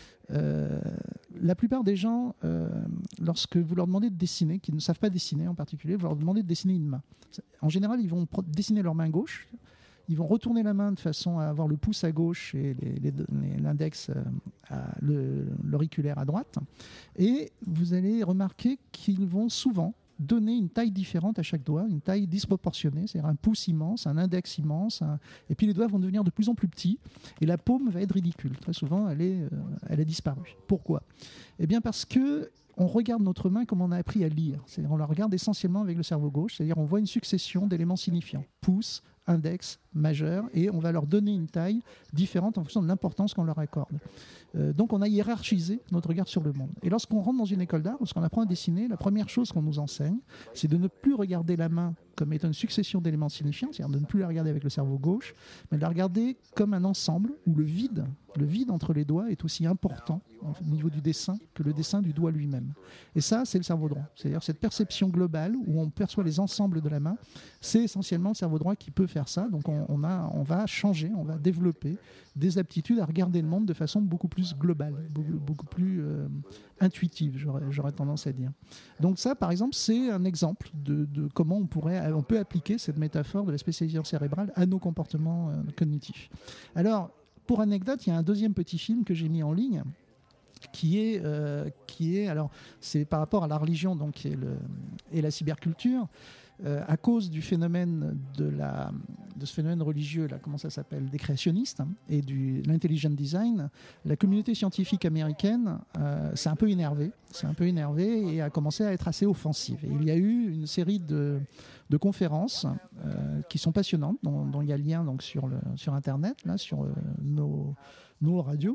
Euh, la plupart des gens, euh, lorsque vous leur demandez de dessiner, qui ne savent pas dessiner en particulier, vous leur demandez de dessiner une main. En général, ils vont pro- dessiner leur main gauche, ils vont retourner la main de façon à avoir le pouce à gauche et les, les, les, l'index, euh, à le, l'auriculaire à droite, et vous allez remarquer qu'ils vont souvent donner une taille différente à chaque doigt, une taille disproportionnée, c'est-à-dire un pouce immense, un index immense, un... et puis les doigts vont devenir de plus en plus petits, et la paume va être ridicule. Très souvent, elle, est, euh, elle a disparu. Pourquoi ? Eh bien parce que on regarde notre main comme on a appris à lire. C'est-à-dire on la regarde essentiellement avec le cerveau gauche, c'est-à-dire on voit une succession d'éléments signifiants. Pouce, index, majeur, et on va leur donner une taille différente en fonction de l'importance qu'on leur accorde. Euh, donc on a hiérarchisé notre regard sur le monde. Et lorsqu'on rentre dans une école d'art, lorsqu'on apprend à dessiner, la première chose qu'on nous enseigne, c'est de ne plus regarder la main comme étant une succession d'éléments signifiants, c'est-à-dire de ne plus la regarder avec le cerveau gauche, mais de la regarder comme un ensemble où le vide, le vide entre les doigts est aussi important au niveau du dessin que le dessin du doigt lui-même. Et ça, c'est le cerveau droit. C'est-à-dire cette perception globale où on perçoit les ensembles de la main, c'est essentiellement le cerveau droit qui peut faire ça. Donc on, on, a, on va changer, on va développer des aptitudes à regarder le monde de façon beaucoup plus globale, beaucoup, beaucoup plus euh, intuitive, j'aurais, j'aurais tendance à dire. Donc ça, par exemple, c'est un exemple de, de comment on, pourrait, on peut appliquer cette métaphore de la spécialisation cérébrale à nos comportements euh, cognitifs. Alors, pour anecdote, il y a un deuxième petit film que j'ai mis en ligne qui est, euh, qui est alors c'est par rapport à la religion donc, et, le, et la cyberculture. Euh, à cause du phénomène de, la, de ce phénomène religieux, là, comment ça s'appelle, des créationnistes hein, et de l'intelligent design, la communauté scientifique américaine euh, s'est un peu énervée, s'est un peu énervée et a commencé à être assez offensive. Et il y a eu une série de, de conférences euh, qui sont passionnantes, dont, dont il y a le lien donc, sur, le, sur Internet, là, sur euh, nos, nos radios,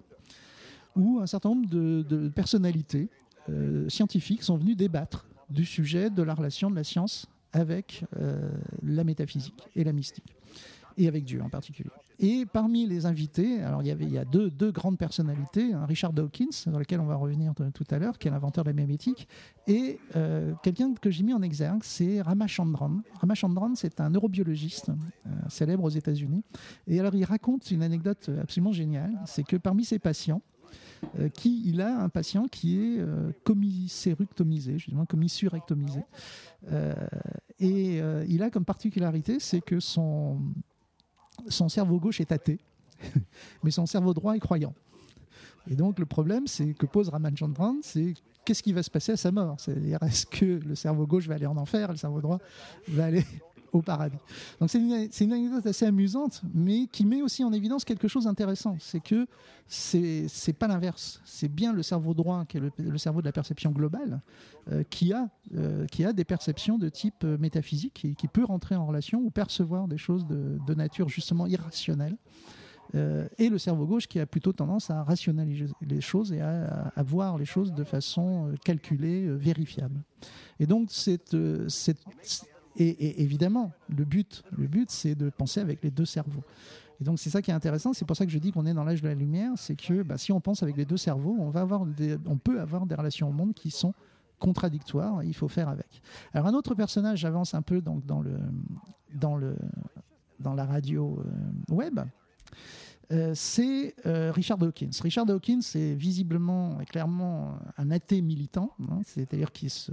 où un certain nombre de, de personnalités euh, scientifiques sont venues débattre du sujet de la relation de la science avec euh, la métaphysique et la mystique, et avec Dieu en particulier. Et parmi les invités, alors il y avait il y a deux, deux grandes personnalités, hein, Richard Dawkins, sur lequel on va revenir de, tout à l'heure, qui est l'inventeur de la mémétique, et euh, quelqu'un que j'ai mis en exergue, c'est Ramachandran. Ramachandran, c'est un neurobiologiste euh, célèbre aux États-Unis, et alors il raconte une anecdote absolument géniale, c'est que parmi ses patients, Euh, qui, il a un patient qui est euh, commissuriectomisé, justement commissurectomisé. Euh, et euh, il a comme particularité, c'est que son, son cerveau gauche est athée, mais son cerveau droit est croyant. Et donc le problème, c'est que pose Ramachandran, c'est qu'est-ce qui va se passer à sa mort ? C'est-à-dire, est-ce que le cerveau gauche va aller en enfer et le cerveau droit va aller au paradis. Donc c'est une, c'est une anecdote assez amusante, mais qui met aussi en évidence quelque chose d'intéressant. C'est que c'est, c'est pas l'inverse. C'est bien le cerveau droit, qui est le, le cerveau de la perception globale, euh, qui, a, euh, qui a des perceptions de type euh, métaphysique, et qui peut rentrer en relation ou percevoir des choses de, de nature justement irrationnelle. Euh, et le cerveau gauche qui a plutôt tendance à rationaliser les choses et à, à voir les choses de façon calculée, vérifiable. Et donc cette... cette Et, et évidemment, le but, le but, c'est de penser avec les deux cerveaux. Et donc, c'est ça qui est intéressant. C'est pour ça que je dis qu'on est dans l'âge de la lumière. C'est que bah, si on pense avec les deux cerveaux, on, va avoir des, on peut avoir des relations au monde qui sont contradictoires. Et il faut faire avec. Alors, un autre personnage, j'avance un peu donc, dans, le, dans, le, dans la radio euh, web. Euh, c'est euh, Richard Dawkins. Richard Dawkins est visiblement et clairement un athée militant, hein, c'est-à-dire qu'il se,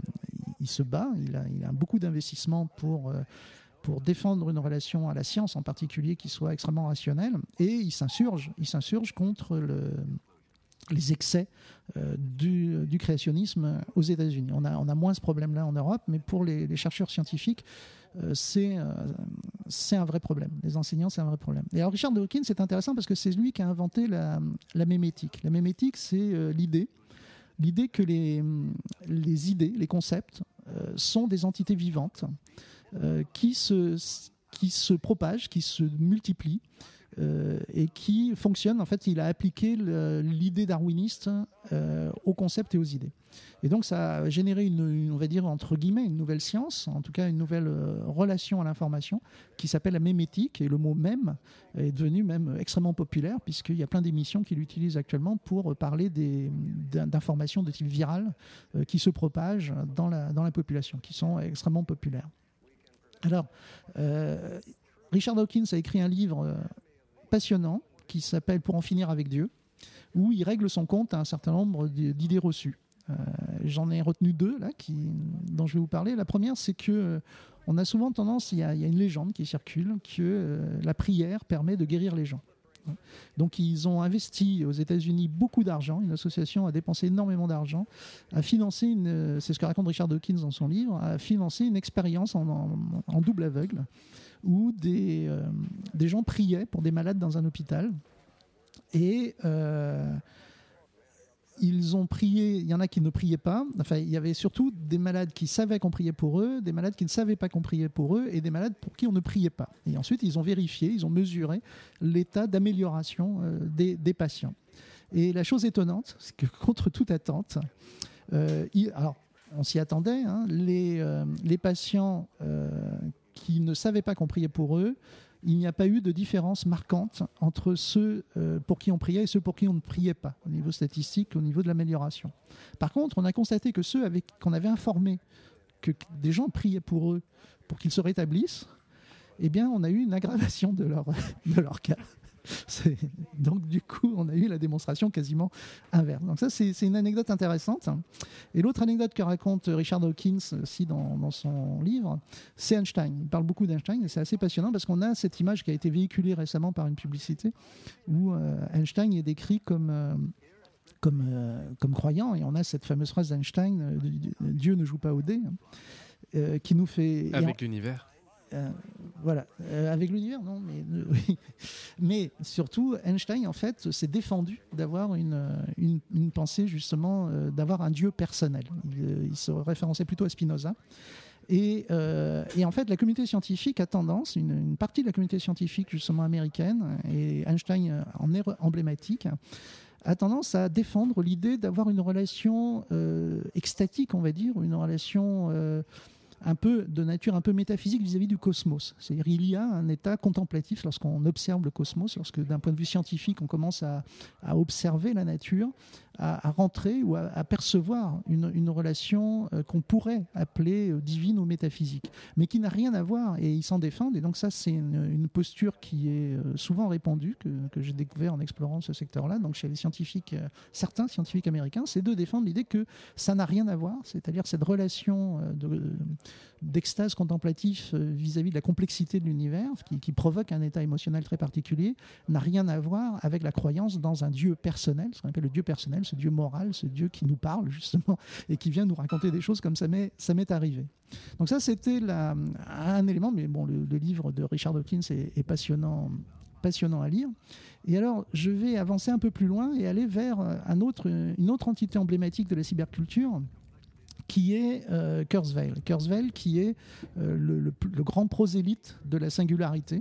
il se bat, il a, il a beaucoup d'investissements pour, euh, pour défendre une relation à la science en particulier qui soit extrêmement rationnelle, et il s'insurge, il s'insurge contre le, les excès euh, du, du créationnisme aux États-Unis. On a, on a moins ce problème-là en Europe, mais pour les, les chercheurs scientifiques, euh, c'est, euh, c'est un vrai problème. Les enseignants, c'est un vrai problème. Et alors Richard Dawkins, c'est intéressant parce que c'est lui qui a inventé la, la mémétique. La mémétique, c'est euh, l'idée, l'idée que les, les idées, les concepts, euh, sont des entités vivantes euh, qui, se, qui se propagent, qui se multiplient, Euh, et qui fonctionne. En fait, il a appliqué le, l'idée darwiniste euh, aux concepts et aux idées. Et donc, ça a généré une, une, on va dire entre guillemets, une nouvelle science, en tout cas une nouvelle euh, relation à l'information, qui s'appelle la mémétique. Et le mot même est devenu même extrêmement populaire, puisqu'il y a plein d'émissions qui l'utilisent actuellement pour parler des, d'informations de type viral euh, qui se propagent dans la, dans la population, qui sont extrêmement populaires. Alors, euh, Richard Dawkins a écrit un livre euh, passionnant qui s'appelle Pour en finir avec Dieu, où il règle son compte à un certain nombre d'idées reçues. Euh, j'en ai retenu deux là, qui, dont je vais vous parler. La première, c'est que euh, on a souvent tendance, il y a, il y a une légende qui circule, que euh, la prière permet de guérir les gens. Donc ils ont investi aux États-Unis beaucoup d'argent, une association a dépensé énormément d'argent, a financé, une, c'est ce que raconte Richard Dawkins dans son livre, a financé une expérience en, en, en double aveugle où des, euh, des gens priaient pour des malades dans un hôpital et... Euh, Ils ont prié, il y en a qui ne priaient pas, enfin il y avait surtout des malades qui savaient qu'on priait pour eux, des malades qui ne savaient pas qu'on priait pour eux et des malades pour qui on ne priait pas. Et ensuite ils ont vérifié, ils ont mesuré l'état d'amélioration euh, des, des patients. Et la chose étonnante, c'est que contre toute attente, euh, il, alors on s'y attendait, hein, les, euh, les patients euh, qui ne savaient pas qu'on priait pour eux, il n'y a pas eu de différence marquante entre ceux euh, pour qui on priait et ceux pour qui on ne priait pas, au niveau statistique, au niveau de l'amélioration. Par contre, on a constaté que ceux avec, qu'on avait informés que des gens priaient pour eux, pour qu'ils se rétablissent, eh bien, on a eu une aggravation de leur, de leur cas. C'est, donc du coup, on a eu la démonstration quasiment inverse. Donc ça, c'est, c'est une anecdote intéressante. Et l'autre anecdote que raconte Richard Dawkins aussi dans, dans son livre, c'est Einstein. Il parle beaucoup d'Einstein et c'est assez passionnant parce qu'on a cette image qui a été véhiculée récemment par une publicité où euh, Einstein est décrit comme... Euh, Comme, euh, comme croyant, et on a cette fameuse phrase d'Einstein, euh, « Dieu ne joue pas au dé euh, », qui nous fait... Avec en, l'univers euh, Voilà, euh, avec l'univers, non, mais, euh, oui. Mais surtout, Einstein, en fait, s'est défendu d'avoir une, une, une pensée, justement, euh, d'avoir un Dieu personnel. Il, il se référençait plutôt à Spinoza. Et, euh, et en fait, la communauté scientifique a tendance, une, une partie de la communauté scientifique, justement américaine, et Einstein en est emblématique, a tendance à défendre l'idée d'avoir une relation euh, extatique, on va dire, une relation euh, un peu de nature un peu métaphysique vis-à-vis du cosmos. C'est-à-dire il y a un état contemplatif lorsqu'on observe le cosmos, lorsque d'un point de vue scientifique on commence à, à observer la nature, à, à rentrer ou à, à percevoir une, une relation euh, qu'on pourrait appeler euh, divine ou métaphysique, mais qui n'a rien à voir, et ils s'en défendent. Et donc ça, c'est une, une posture qui est euh, souvent répandue, que, que j'ai découvert en explorant ce secteur-là, donc chez les scientifiques, euh, certains scientifiques américains, c'est de défendre l'idée que ça n'a rien à voir, c'est-à-dire cette relation euh, de, d'extase contemplatif euh, vis-à-vis de la complexité de l'univers, qui, qui provoque un état émotionnel très particulier, n'a rien à voir avec la croyance dans un Dieu personnel, ce qu'on appelle le Dieu personnel, ce Dieu moral, ce Dieu qui nous parle justement et qui vient nous raconter des choses comme ça m'est, ça m'est arrivé. Donc ça, c'était la, un élément, mais bon, le, le livre de Richard Dawkins est, est passionnant, passionnant à lire. Et alors, je vais avancer un peu plus loin et aller vers un autre, une autre entité emblématique de la cyberculture, qui est euh, Kurzweil. Kurzweil qui est euh, le, le, le grand prosélyte de la singularité.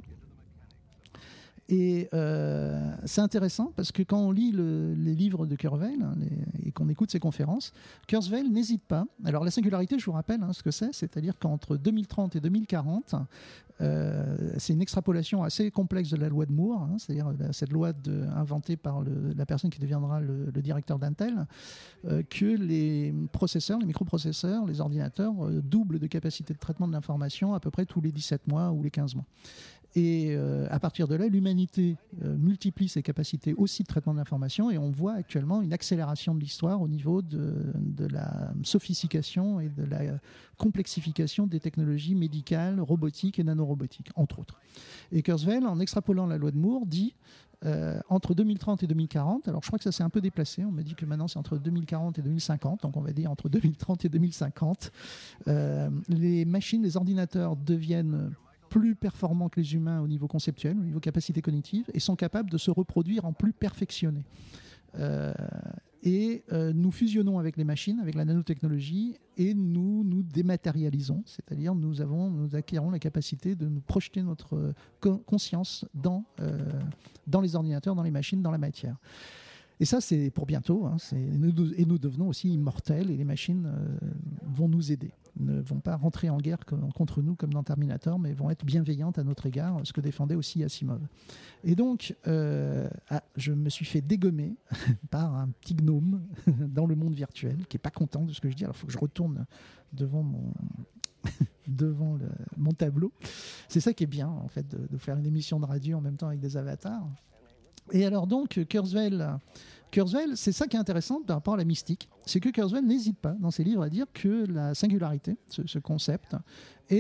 Et euh, c'est intéressant parce que quand on lit le, les livres de Kurzweil, hein, les, et qu'on écoute ses conférences, Kurzweil n'hésite pas. Alors la singularité, je vous rappelle hein, ce que c'est, c'est-à-dire qu'entre deux mille trente et deux mille quarante, euh, c'est une extrapolation assez complexe de la loi de Moore, hein, c'est-à-dire cette loi de, inventée par le, la personne qui deviendra le, le directeur d'Intel, euh, que les processeurs, les microprocesseurs, les ordinateurs euh, doublent de capacité de traitement de l'information à peu près tous les dix-sept mois ou les quinze mois. Et euh, à partir de là, l'humanité euh, multiplie ses capacités aussi de traitement de l'information et on voit actuellement une accélération de l'histoire au niveau de, de la sophistication et de la complexification des technologies médicales, robotiques et nanorobotiques, entre autres. Et Kurzweil, en extrapolant la loi de Moore, dit euh, entre deux mille trente et deux mille quarante, alors je crois que ça s'est un peu déplacé, on me dit que maintenant c'est entre deux mille quarante et deux mille cinquante, donc on va dire entre deux mille trente et deux mille cinquante, euh, les machines, les ordinateurs deviennent plus performants que les humains au niveau conceptuel, au niveau capacité cognitive, et sont capables de se reproduire en plus perfectionné. Euh, et euh, nous fusionnons avec les machines, avec la nanotechnologie, et nous nous dématérialisons, c'est-à-dire nous avons, nous acquérons la capacité de nous projeter notre conscience dans, euh, dans les ordinateurs, dans les machines, dans la matière. Et ça, c'est pour bientôt. Hein, c'est, nous, et nous devenons aussi immortels et les machines euh, vont nous aider. Ne vont pas rentrer en guerre contre nous comme dans Terminator, mais vont être bienveillantes à notre égard, ce que défendait aussi Asimov. Et donc, euh, ah, je me suis fait dégommer par un petit gnome dans le monde virtuel qui n'est pas content de ce que je dis. Alors, il faut que je retourne devant mon... devant le, mon tableau. C'est ça qui est bien, en fait, de, de faire une émission de radio en même temps avec des avatars. Et alors donc, Kurzweil, Kurzweil, c'est ça qui est intéressant par rapport à la mystique, c'est que Kurzweil n'hésite pas dans ses livres à dire que la singularité, ce, ce concept, est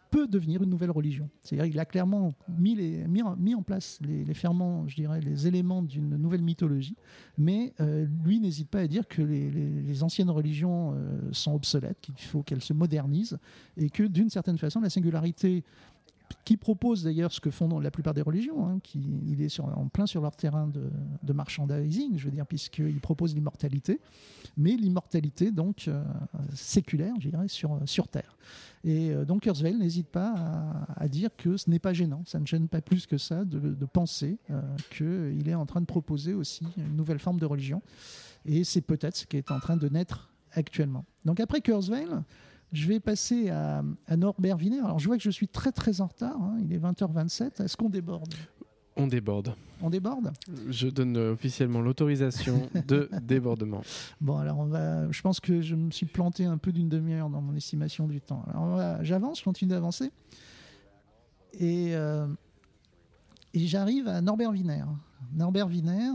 peut devenir une nouvelle religion. C'est-à-dire qu'il a clairement mis, les, mis, en, mis en place les, les ferments, je dirais, les éléments d'une nouvelle mythologie, mais euh, lui n'hésite pas à dire que les, les, les anciennes religions euh, sont obsolètes, qu'il faut qu'elles se modernisent, et que d'une certaine façon, la singularité, qui propose d'ailleurs ce que font la plupart des religions, hein, qui, il est sur, en plein sur leur terrain de, de merchandising, je veux dire, puisqu'il propose l'immortalité, mais l'immortalité donc euh, séculaire, je dirais, sur, sur Terre. Et euh, donc Kurzweil n'hésite pas à, à dire que ce n'est pas gênant, ça ne gêne pas plus que ça de, de penser euh, qu'il est en train de proposer aussi une nouvelle forme de religion, et c'est peut-être ce qui est en train de naître actuellement. Donc après Kurzweil, je vais passer à, à Norbert Wiener. Alors, je vois que je suis très, très en retard. Hein. Il est vingt heures vingt-sept. Est-ce qu'on déborde ? On déborde. On déborde ? Je donne officiellement l'autorisation de débordement. Bon, alors, on va... je pense que je me suis planté un peu d'une demi-heure dans mon estimation du temps. Alors, on va... j'avance, je continue d'avancer. Et, euh... Et j'arrive à Norbert Wiener. Norbert Wiener...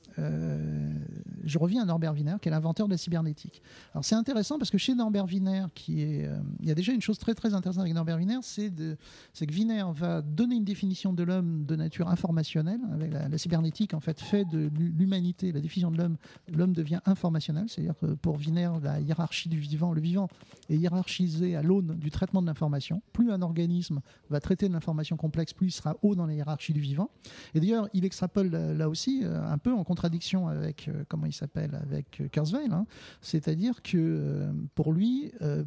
Euh, je reviens à Norbert Wiener, qui est l'inventeur de la cybernétique. Alors c'est intéressant parce que chez Norbert Wiener, qui est, euh, il y a déjà une chose très très intéressante avec Norbert Wiener, c'est, de, c'est que Wiener va donner une définition de l'homme de nature informationnelle. Avec la, la cybernétique, en fait, fait de l'humanité, la définition de l'homme, l'homme devient informationnel. C'est-à-dire que pour Wiener, la hiérarchie du vivant, le vivant est hiérarchisé à l'aune du traitement de l'information. Plus un organisme va traiter de l'information complexe, plus il sera haut dans la hiérarchie du vivant. Et d'ailleurs, il extrapole là, là aussi euh, un peu en contradiction avec, euh, comment il s'appelle, avec euh, Kurzweil, hein. C'est-à-dire que euh, pour lui, euh,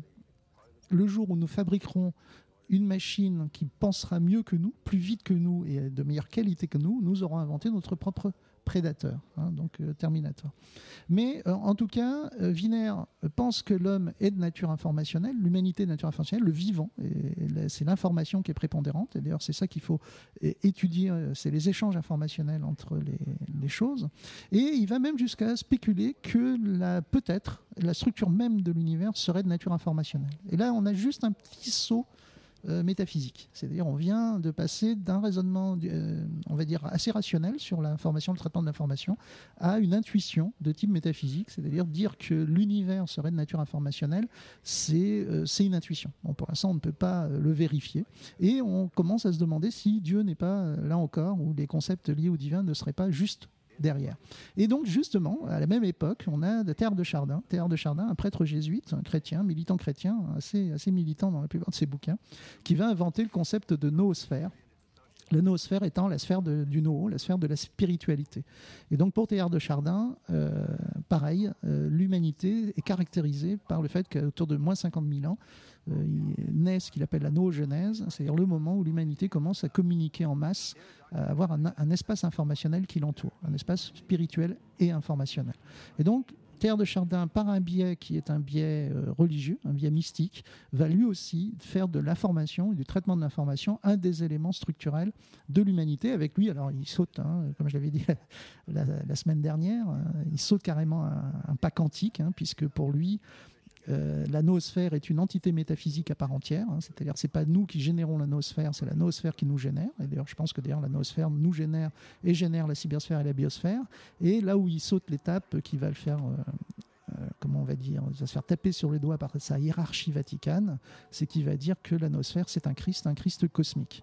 le jour où nous fabriquerons une machine qui pensera mieux que nous, plus vite que nous et de meilleure qualité que nous, nous aurons inventé notre propre prédateur, hein, donc euh, Terminator. Mais euh, en tout cas, euh, Wiener pense que l'homme est de nature informationnelle, l'humanité est de nature informationnelle, le vivant, et, et c'est l'information qui est prépondérante, et d'ailleurs c'est ça qu'il faut étudier, c'est les échanges informationnels entre les, les choses, et il va même jusqu'à spéculer que la, peut-être la structure même de l'univers serait de nature informationnelle. Et là on a juste un petit saut Euh, métaphysique. C'est-à-dire on vient de passer d'un raisonnement, euh, on va dire, assez rationnel sur l'information, le traitement de l'information, à une intuition de type métaphysique, c'est-à-dire dire que l'univers serait de nature informationnelle, c'est, euh, c'est une intuition. Bon, pour l'instant, on ne peut pas euh, le vérifier. Et on commence à se demander si Dieu n'est pas, euh, là encore, ou les concepts liés au divin ne seraient pas juste derrière. Et donc justement, à la même époque, on a de Teilhard de Chardin, Teilhard de Chardin, un prêtre jésuite, un chrétien, militant chrétien, assez, assez militant dans la plupart de ses bouquins, qui va inventer le concept de noosphère. La noosphère étant la sphère de, du noo, la sphère de la spiritualité. Et donc pour Teilhard de Chardin, euh, pareil, euh, l'humanité est caractérisée par le fait qu'autour de moins cinquante mille ans, euh, il naît ce qu'il appelle la noogenèse, c'est-à-dire le moment où l'humanité commence à communiquer en masse, à avoir un, un espace informationnel qui l'entoure, un espace spirituel et informationnel. Et donc, Teilhard de Chardin, par un biais qui est un biais euh, religieux, un biais mystique, va lui aussi faire de l'information et du traitement de l'information un des éléments structurels de l'humanité. Avec lui, alors il saute, hein, comme je l'avais dit la, la, la semaine dernière, euh, il saute carrément un, un pas quantique, hein, puisque pour lui, Euh, la noosphère est une entité métaphysique à part entière, hein, c'est-à-dire c'est pas nous qui générons la noosphère, c'est la noosphère qui nous génère. Et d'ailleurs, je pense que d'ailleurs la noosphère nous génère et génère la cybersphère et la biosphère. Et là où il saute l'étape qui va le faire, euh, euh, comment on va dire, il va se faire taper sur les doigts par sa hiérarchie vaticane, c'est qu'il va dire que la noosphère c'est un Christ, un Christ cosmique.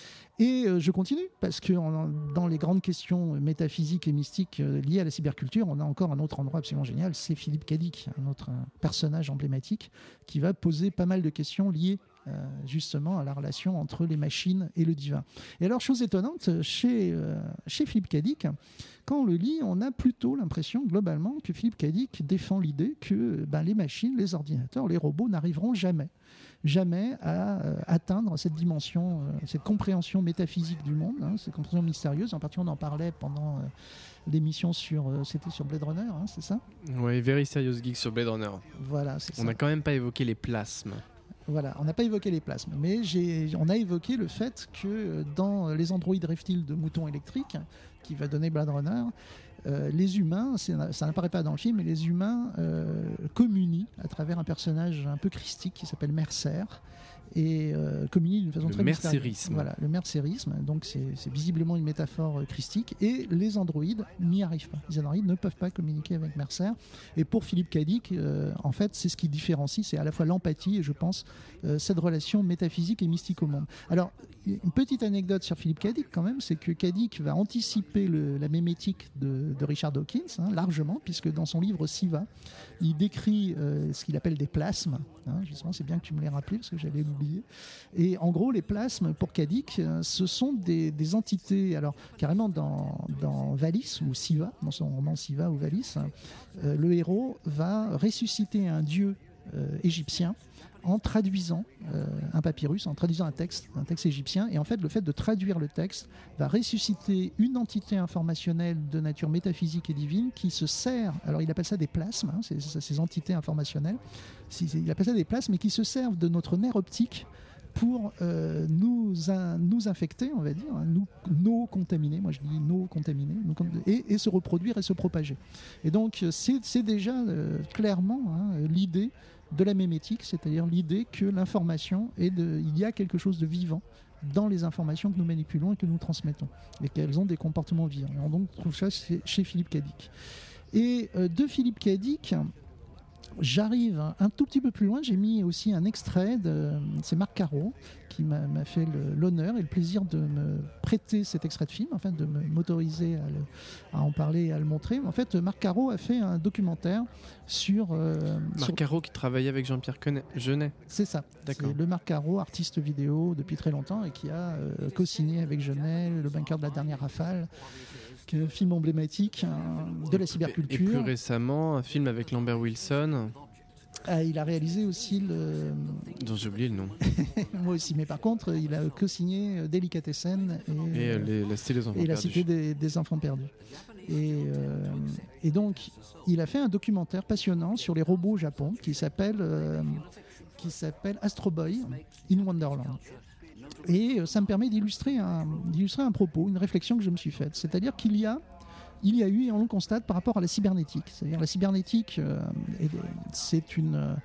Et euh, je continue, parce que en, dans les grandes questions métaphysiques et mystiques euh, liées à la cyberculture, on a encore un autre endroit absolument génial, c'est Philippe Cadic, un autre un personnage emblématique, qui va poser pas mal de questions liées euh, justement à la relation entre les machines et le divin. Et alors, chose étonnante, chez, euh, chez Philippe Cadic, quand on le lit, on a plutôt l'impression, globalement, que Philippe Cadic défend l'idée que ben, les machines, les ordinateurs, les robots n'arriveront jamais jamais à euh, atteindre cette dimension, euh, cette compréhension métaphysique du monde, hein, cette compréhension mystérieuse. En particulier, on en parlait pendant euh, l'émission sur, euh, c'était sur Blade Runner, hein, c'est ça ? Oui, Very Serious Geek sur Blade Runner. Voilà, c'est on ça. n'a quand même pas évoqué les plasmes. Voilà, on n'a pas évoqué les plasmes, mais j'ai, on a évoqué le fait que dans les androïdes reptiles de moutons électriques, qui va donner Blade Runner, euh, les humains, ça n'apparaît pas dans le film, mais les humains euh, communient à travers un personnage un peu christique qui s'appelle Mercer, et euh, communient d'une façon le très mystérieuse. mercérisme. Voilà, le mercérisme. Donc c'est, c'est visiblement une métaphore euh, christique. Et les androïdes n'y arrivent pas. Les androïdes ne peuvent pas communiquer avec Mercer. Et pour Philippe Cadic, euh, en fait, c'est ce qui différencie, c'est à la fois l'empathie et je pense euh, cette relation métaphysique et mystique au monde. Alors, une petite anecdote sur Philippe Cadic quand même, c'est que Cadic va anticiper le, la mémétique de, de Richard Dawkins, hein, largement, puisque dans son livre Siva, il décrit euh, ce qu'il appelle des plasmes. Hein, justement, c'est bien que tu me l'aies rappelé parce que j'allais l'oublier. Et en gros, les plasmes pour Cadic, euh, ce sont des, des entités. Alors, carrément dans, dans Valis ou Siva, dans son roman Siva ou Valis, euh, le héros va ressusciter un dieu euh, égyptien en traduisant euh, un papyrus, en traduisant un texte, un texte égyptien. Et en fait, le fait de traduire le texte va ressusciter une entité informationnelle de nature métaphysique et divine qui se sert, alors il appelle ça des plasmes, hein, ces, ces entités informationnelles, il appelle ça des plasmes, mais qui se servent de notre nerf optique pour euh, nous, in, nous infecter, on va dire, hein, nous, nous contaminer, moi je dis nous contaminer, nous, et, et se reproduire et se propager. Et donc c'est, c'est déjà euh, clairement hein, l'idée de la mémétique, c'est-à-dire l'idée que l'information est de, il y a quelque chose de vivant dans les informations que nous manipulons et que nous transmettons, et qu'elles ont des comportements vivants. Et on donc trouve ça chez, chez Philippe Cadic. Et euh, de Philippe Cadic, j'arrive un tout petit peu plus loin. J'ai mis aussi un extrait de, c'est Marc Caro qui m'a, m'a fait le, l'honneur et le plaisir de me prêter cet extrait de film, enfin de me, m'autoriser à, le, à en parler et à le montrer. En fait, Marc Caro a fait un documentaire sur... Euh, Marc sur... Caro qui travaillait avec Jean-Pierre Jeunet. C'est ça. D'accord. C'est le Marc Caro, artiste vidéo depuis très longtemps et qui a euh, co-signé avec Jeunet Le Bunker de la Dernière Rafale, que, film emblématique hein, de la cyberculture. Et plus récemment, un film avec Lambert Wilson. Ah, il a réalisé aussi le... dont j'ai oublié le nom. Moi aussi, mais par contre, il a co-signé Délicatessen et, et, euh, les, la Cité des Enfants et La Perdus. Cité des, des Enfants Perdus. Et, euh, et donc, il a fait un documentaire passionnant sur les robots au Japon qui s'appelle, euh, qui s'appelle Astro Boy in Wonderland. Et ça me permet d'illustrer un, d'illustrer un propos, une réflexion que je me suis faite. C'est-à-dire qu'il y a Il y a eu, et on le constate, par rapport à la cybernétique. C'est-à-dire la cybernétique, euh, est, c'est une, euh,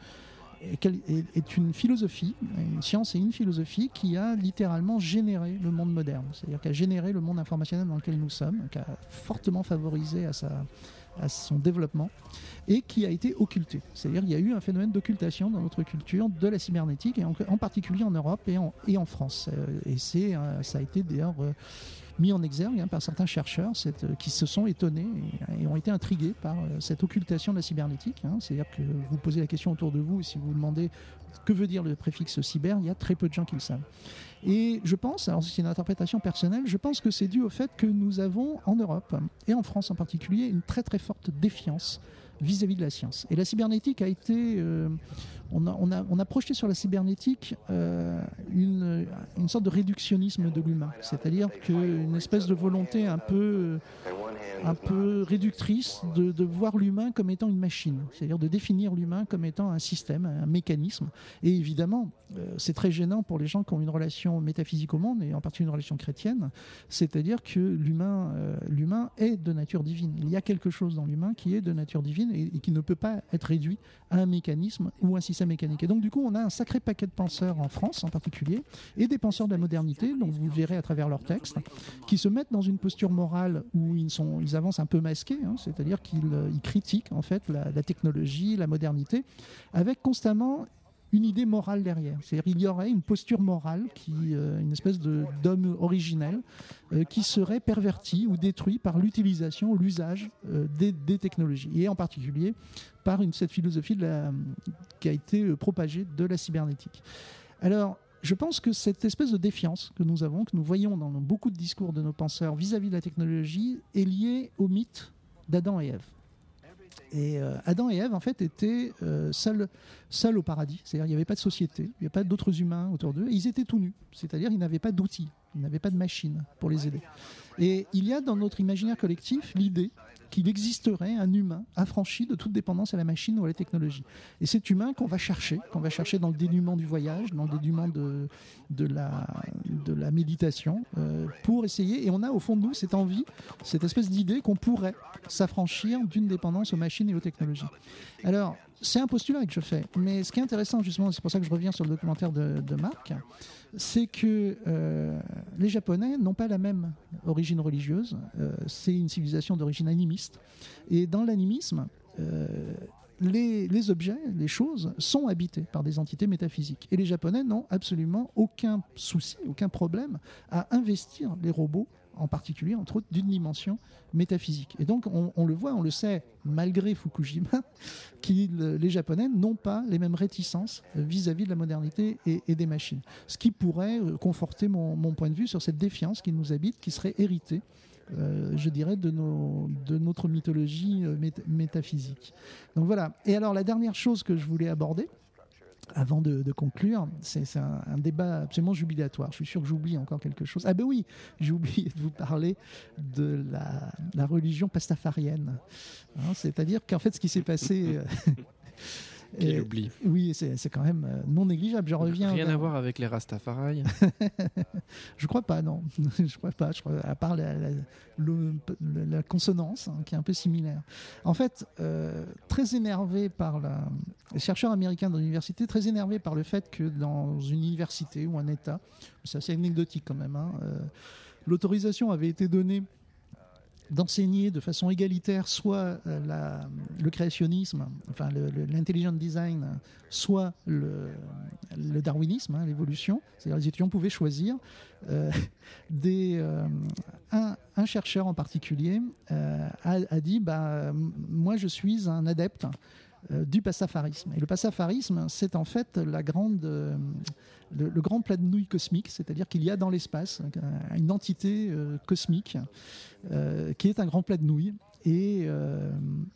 est, est une philosophie, une science et une philosophie qui a littéralement généré le monde moderne. C'est-à-dire qui a généré le monde informationnel dans lequel nous sommes, qui a fortement favorisé à, sa, à son développement, et qui a été occulté. C'est-à-dire qu'il y a eu un phénomène d'occultation dans notre culture de la cybernétique, et en, en particulier en Europe et en, et en France. Et c'est, euh, ça a été d'ailleurs... Euh, mis en exergue hein, par certains chercheurs cette, euh, qui se sont étonnés et, et ont été intrigués par euh, cette occultation de la cybernétique. Hein. C'est-à-dire que vous posez la question autour de vous et si vous vous demandez que veut dire le préfixe cyber, il y a très peu de gens qui le savent. Et je pense, alors c'est une interprétation personnelle, je pense que c'est dû au fait que nous avons en Europe et en France en particulier une très très forte défiance vis-à-vis de la science. Et la cybernétique a été... Euh, on, a, on, a, on a projeté sur la cybernétique euh, une, une sorte de réductionnisme de l'humain. C'est-à-dire qu'une espèce de volonté un peu, un peu réductrice de, de voir l'humain comme étant une machine. C'est-à-dire de définir l'humain comme étant un système, un mécanisme. Et évidemment, euh, c'est très gênant pour les gens qui ont une relation métaphysique au monde, et en particulier une relation chrétienne. C'est-à-dire que l'humain, euh, l'humain est de nature divine. Il y a quelque chose dans l'humain qui est de nature divine et, et qui ne peut pas être réduit à un mécanisme ou un système mécanique. Et donc du coup, on a un sacré paquet de penseurs en France en particulier, et des penseurs de la modernité, donc vous le verrez à travers leurs textes, qui se mettent dans une posture morale où ils, sont, ils avancent un peu masqués, hein, c'est-à-dire qu'ils ils critiquent en fait la, la technologie, la modernité, avec constamment une idée morale derrière. C'est-à-dire qu'il y aurait une posture morale, qui, euh, une espèce de, d'homme originel, euh, qui serait perverti ou détruit par l'utilisation, l'usage euh, des, des technologies, et en particulier par une, cette philosophie de la, qui a été euh, propagée de la cybernétique. Alors, je pense que cette espèce de défiance que nous avons, que nous voyons dans beaucoup de discours de nos penseurs vis-à-vis de la technologie, est liée au mythe d'Adam et Ève. Et euh, Adam et Ève, en fait, étaient euh, seuls, seuls au paradis. C'est-à-dire qu'il n'y avait pas de société, il n'y avait pas d'autres humains autour d'eux, et ils étaient tout nus. C'est-à-dire qu'ils n'avaient pas d'outils, ils n'avaient pas de machines pour les aider. Et il y a dans notre imaginaire collectif l'idée qu'il existerait un humain affranchi de toute dépendance à la machine ou à la technologie. Et cet humain qu'on va chercher, qu'on va chercher dans le dénuement du voyage, dans le dénuement de, de, la, de la méditation, euh, pour essayer, et on a au fond de nous cette envie, cette espèce d'idée qu'on pourrait s'affranchir d'une dépendance aux machines et aux technologies. Alors, c'est un postulat que je fais. Mais ce qui est intéressant, justement, c'est pour ça que je reviens sur le documentaire de, de Marc, c'est que euh, les Japonais n'ont pas la même origine religieuse. Euh, c'est une civilisation d'origine animiste. Et dans l'animisme, euh, les, les objets, les choses, sont habités par des entités métaphysiques. Et les Japonais n'ont absolument aucun souci, aucun problème à investir les robots, en particulier, entre autres, d'une dimension métaphysique. Et donc, on, on le voit, on le sait, malgré Fukushima, que les Japonais n'ont pas les mêmes réticences vis-à-vis de la modernité et, et des machines. Ce qui pourrait conforter mon, mon point de vue sur cette défiance qui nous habite, qui serait héritée, euh, je dirais, de, nos, de notre mythologie mét- métaphysique. Donc voilà. Et alors, la dernière chose que je voulais aborder, avant de, de conclure, c'est, c'est un, un débat absolument jubilatoire. Je suis sûr que j'oublie encore quelque chose. Ah ben oui, j'ai oublié de vous parler de la, la religion pastafarienne. Hein, c'est-à-dire qu'en fait, ce qui s'est passé... Quel oubli. Oui, c'est, c'est quand même non négligeable. Je reviens. Rien vers... à voir avec les Rastafari. Je crois pas, non. Je crois pas. Je crois, à part la, la, le, la consonance, hein, qui est un peu similaire. En fait, euh, très énervé par la, les chercheurs américains dans l'université, très énervés par le fait que dans une université ou un État, c'est assez anecdotique quand même, hein, euh, l'autorisation avait été donnée d'enseigner de façon égalitaire soit euh, la, le créationnisme, enfin le, le, l'intelligent design, soit le, le darwinisme, hein, l'évolution. C'est-à-dire les étudiants pouvaient choisir euh, des, euh, un, un chercheur en particulier euh, a, a dit bah, moi je suis un adepte euh, du pastafarisme. Et le pastafarisme, c'est en fait la grande, euh, le, le grand plat de nouilles cosmique, c'est-à-dire qu'il y a dans l'espace une entité euh, cosmique euh, qui est un grand plat de nouilles. Et, euh,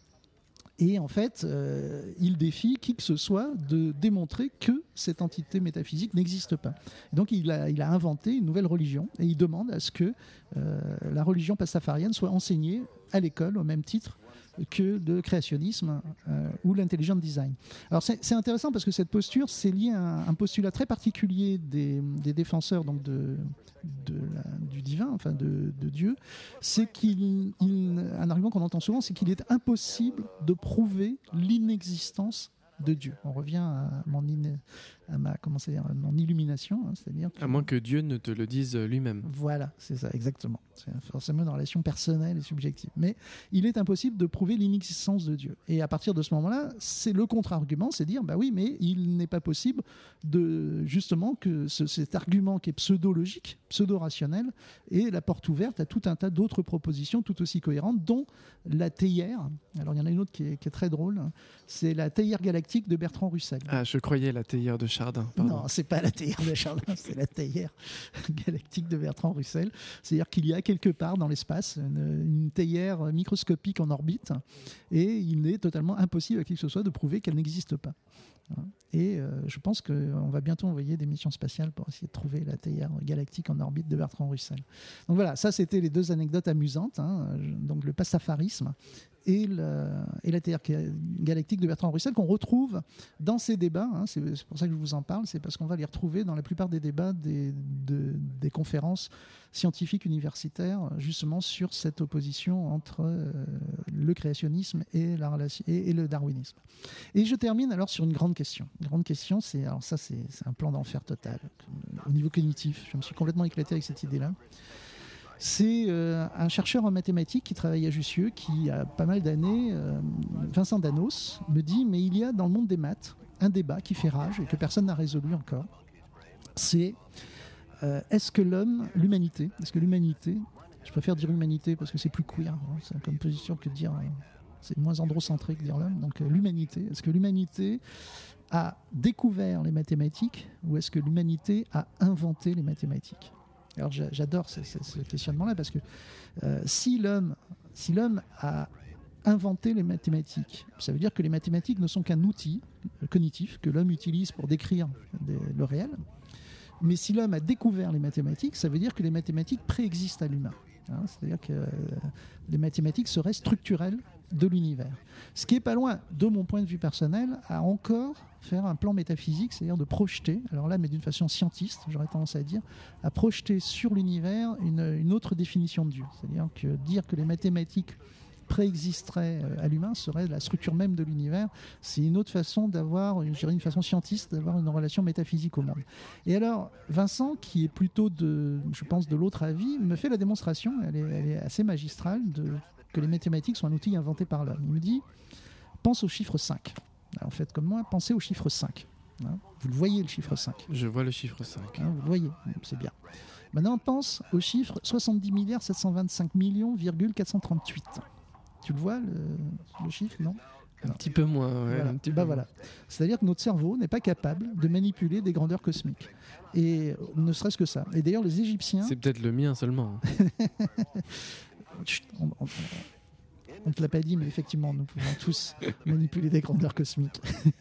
et en fait, euh, il défie qui que ce soit de démontrer que cette entité métaphysique n'existe pas. Et donc il a, il a inventé une nouvelle religion et il demande à ce que euh, la religion pastafarienne soit enseignée à l'école au même titre que le créationnisme euh, ou l'intelligent design. Alors c'est, c'est intéressant parce que cette posture, c'est lié à un, un postulat très particulier des, des défenseurs donc de, de la, du divin, enfin de, de Dieu. C'est qu'il, il, un argument qu'on entend souvent, c'est qu'il est impossible de prouver l'inexistence de Dieu. On revient à mon, in, à ma, comment c'est, à mon illumination, hein, c'est-à-dire que, à moins que Dieu ne te le dise lui-même. Voilà, c'est ça, exactement. C'est forcément une relation personnelle et subjective. Mais il est impossible de prouver l'inexistence de Dieu. Et à partir de ce moment-là, c'est le contre-argument, c'est dire, bah oui, mais il n'est pas possible de, justement, que ce, cet argument qui est pseudo-logique, pseudo-rationnel, ait la porte ouverte à tout un tas d'autres propositions tout aussi cohérentes, dont la théière. Alors il y en a une autre qui est, qui est très drôle, c'est la théière galactique de Bertrand Russell. Ah, je croyais la théière de Chardin. Pardon. Non, c'est pas la théière de Chardin, c'est la théière galactique de Bertrand Russell. C'est-à-dire qu'il y a quelque part dans l'espace une, une théière microscopique en orbite et il est totalement impossible à qui que ce soit de prouver qu'elle n'existe pas. Et euh, je pense qu'on va bientôt envoyer des missions spatiales pour essayer de trouver la théière galactique en orbite de Bertrand Russell. Donc voilà, ça c'était les deux anecdotes amusantes, hein, donc le pastafarisme et, le, et la théière galactique de Bertrand Russell qu'on retrouve dans ces débats, hein, c'est, c'est pour ça que je vous en parle, c'est parce qu'on va les retrouver dans la plupart des débats des, de, des conférences scientifiques universitaires, justement sur cette opposition entre euh, le créationnisme et, la relation, et, et le darwinisme. Et je termine alors sur une grande question. Une grande question, c'est, alors ça c'est, c'est un plan d'enfer total. Au niveau cognitif, je me suis complètement éclaté avec cette idée-là. C'est euh, un chercheur en mathématiques qui travaille à Jussieu, qui a pas mal d'années, euh, Vincent Danos, me dit, mais il y a dans le monde des maths un débat qui fait rage et que personne n'a résolu encore. C'est euh, est-ce que l'homme, l'humanité, est-ce que l'humanité, je préfère dire humanité parce que c'est plus queer, hein, c'est comme position que de dire, euh, c'est moins androcentré que dire l'homme, donc euh, l'humanité, est-ce que l'humanité a découvert les mathématiques ou est-ce que l'humanité a inventé les mathématiques ? Alors j'adore ce, ce, ce questionnement-là parce que euh, si l'homme, si l'homme a inventé les mathématiques, ça veut dire que les mathématiques ne sont qu'un outil cognitif que l'homme utilise pour décrire des, le réel. Mais si l'homme a découvert les mathématiques, ça veut dire que les mathématiques préexistent à l'humain. Hein, c'est-à-dire que euh, les mathématiques seraient structurelles de l'univers. Ce qui est pas loin, de mon point de vue personnel, à encore faire un plan métaphysique, c'est-à-dire de projeter, alors là, mais d'une façon scientiste, j'aurais tendance à dire, à projeter sur l'univers une, une autre définition de Dieu. C'est-à-dire que dire que les mathématiques préexisterait à l'humain serait la structure même de l'univers. C'est une autre façon d'avoir, je dirais une façon scientiste d'avoir une relation métaphysique au monde. Et alors, Vincent, qui est plutôt, de, je pense, de l'autre avis, me fait la démonstration, elle est, elle est assez magistrale, de, que les mathématiques sont un outil inventé par l'homme. Il me dit, pense au chiffre cinq. Alors, faites comme moi, pensez au chiffre cinq. Hein, vous le voyez, le chiffre cinq. Je vois le chiffre cinq. Hein, vous le voyez, c'est bien. Maintenant, on pense au chiffre soixante-dix milliards sept cent vingt-cinq millions quatre cent trente-huit. Tu le vois, le, le chiffre, non ? Un petit peu moins, ouais. Voilà. Un petit Bah peu voilà. C'est-à-dire que notre cerveau n'est pas capable de manipuler des grandeurs cosmiques. Et ne serait-ce que ça. Et d'ailleurs, les Égyptiens... C'est peut-être le mien seulement. Chut, on, on, on ne te l'a pas dit, mais effectivement, nous pouvons tous manipuler des grandeurs cosmiques.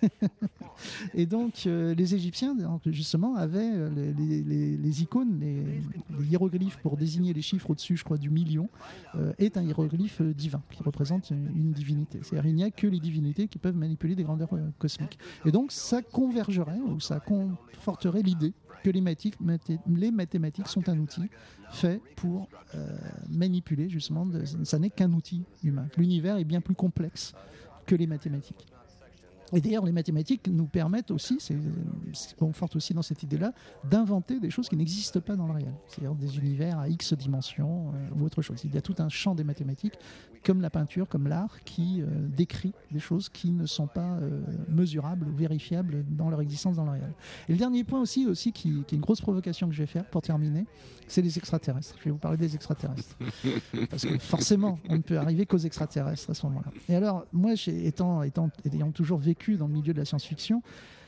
Et donc, euh, les Égyptiens, justement, avaient euh, les, les, les, les icônes, les, les hiéroglyphes pour désigner les chiffres au-dessus, je crois, du million, euh, est un hiéroglyphe divin, qui représente une, une divinité. C'est-à-dire qu'il n'y a que les divinités qui peuvent manipuler des grandeurs euh, cosmiques. Et donc, ça convergerait, ou ça conforterait l'idée que les, mathé- mathé- les mathématiques sont un outil fait pour euh, manipuler, justement, de, ça n'est qu'un outil humain. L'univers est bien plus complexe que les mathématiques. Et d'ailleurs, les mathématiques nous permettent aussi, c'est ce qui conforte aussi dans cette idée-là, d'inventer des choses qui n'existent pas dans le réel. C'est-à-dire des univers à X dimensions euh, ou autre chose. Il y a tout un champ des mathématiques, comme la peinture, comme l'art, qui euh, décrit des choses qui ne sont pas euh, mesurables ou vérifiables dans leur existence dans le réel. Et le dernier point aussi, aussi qui, qui est une grosse provocation que je vais faire pour terminer, c'est les extraterrestres. Je vais vous parler des extraterrestres. Parce que forcément, on ne peut arriver qu'aux extraterrestres à ce moment-là. Et alors, moi, j'ai, étant, étant, ayant toujours vécu dans le milieu de la science-fiction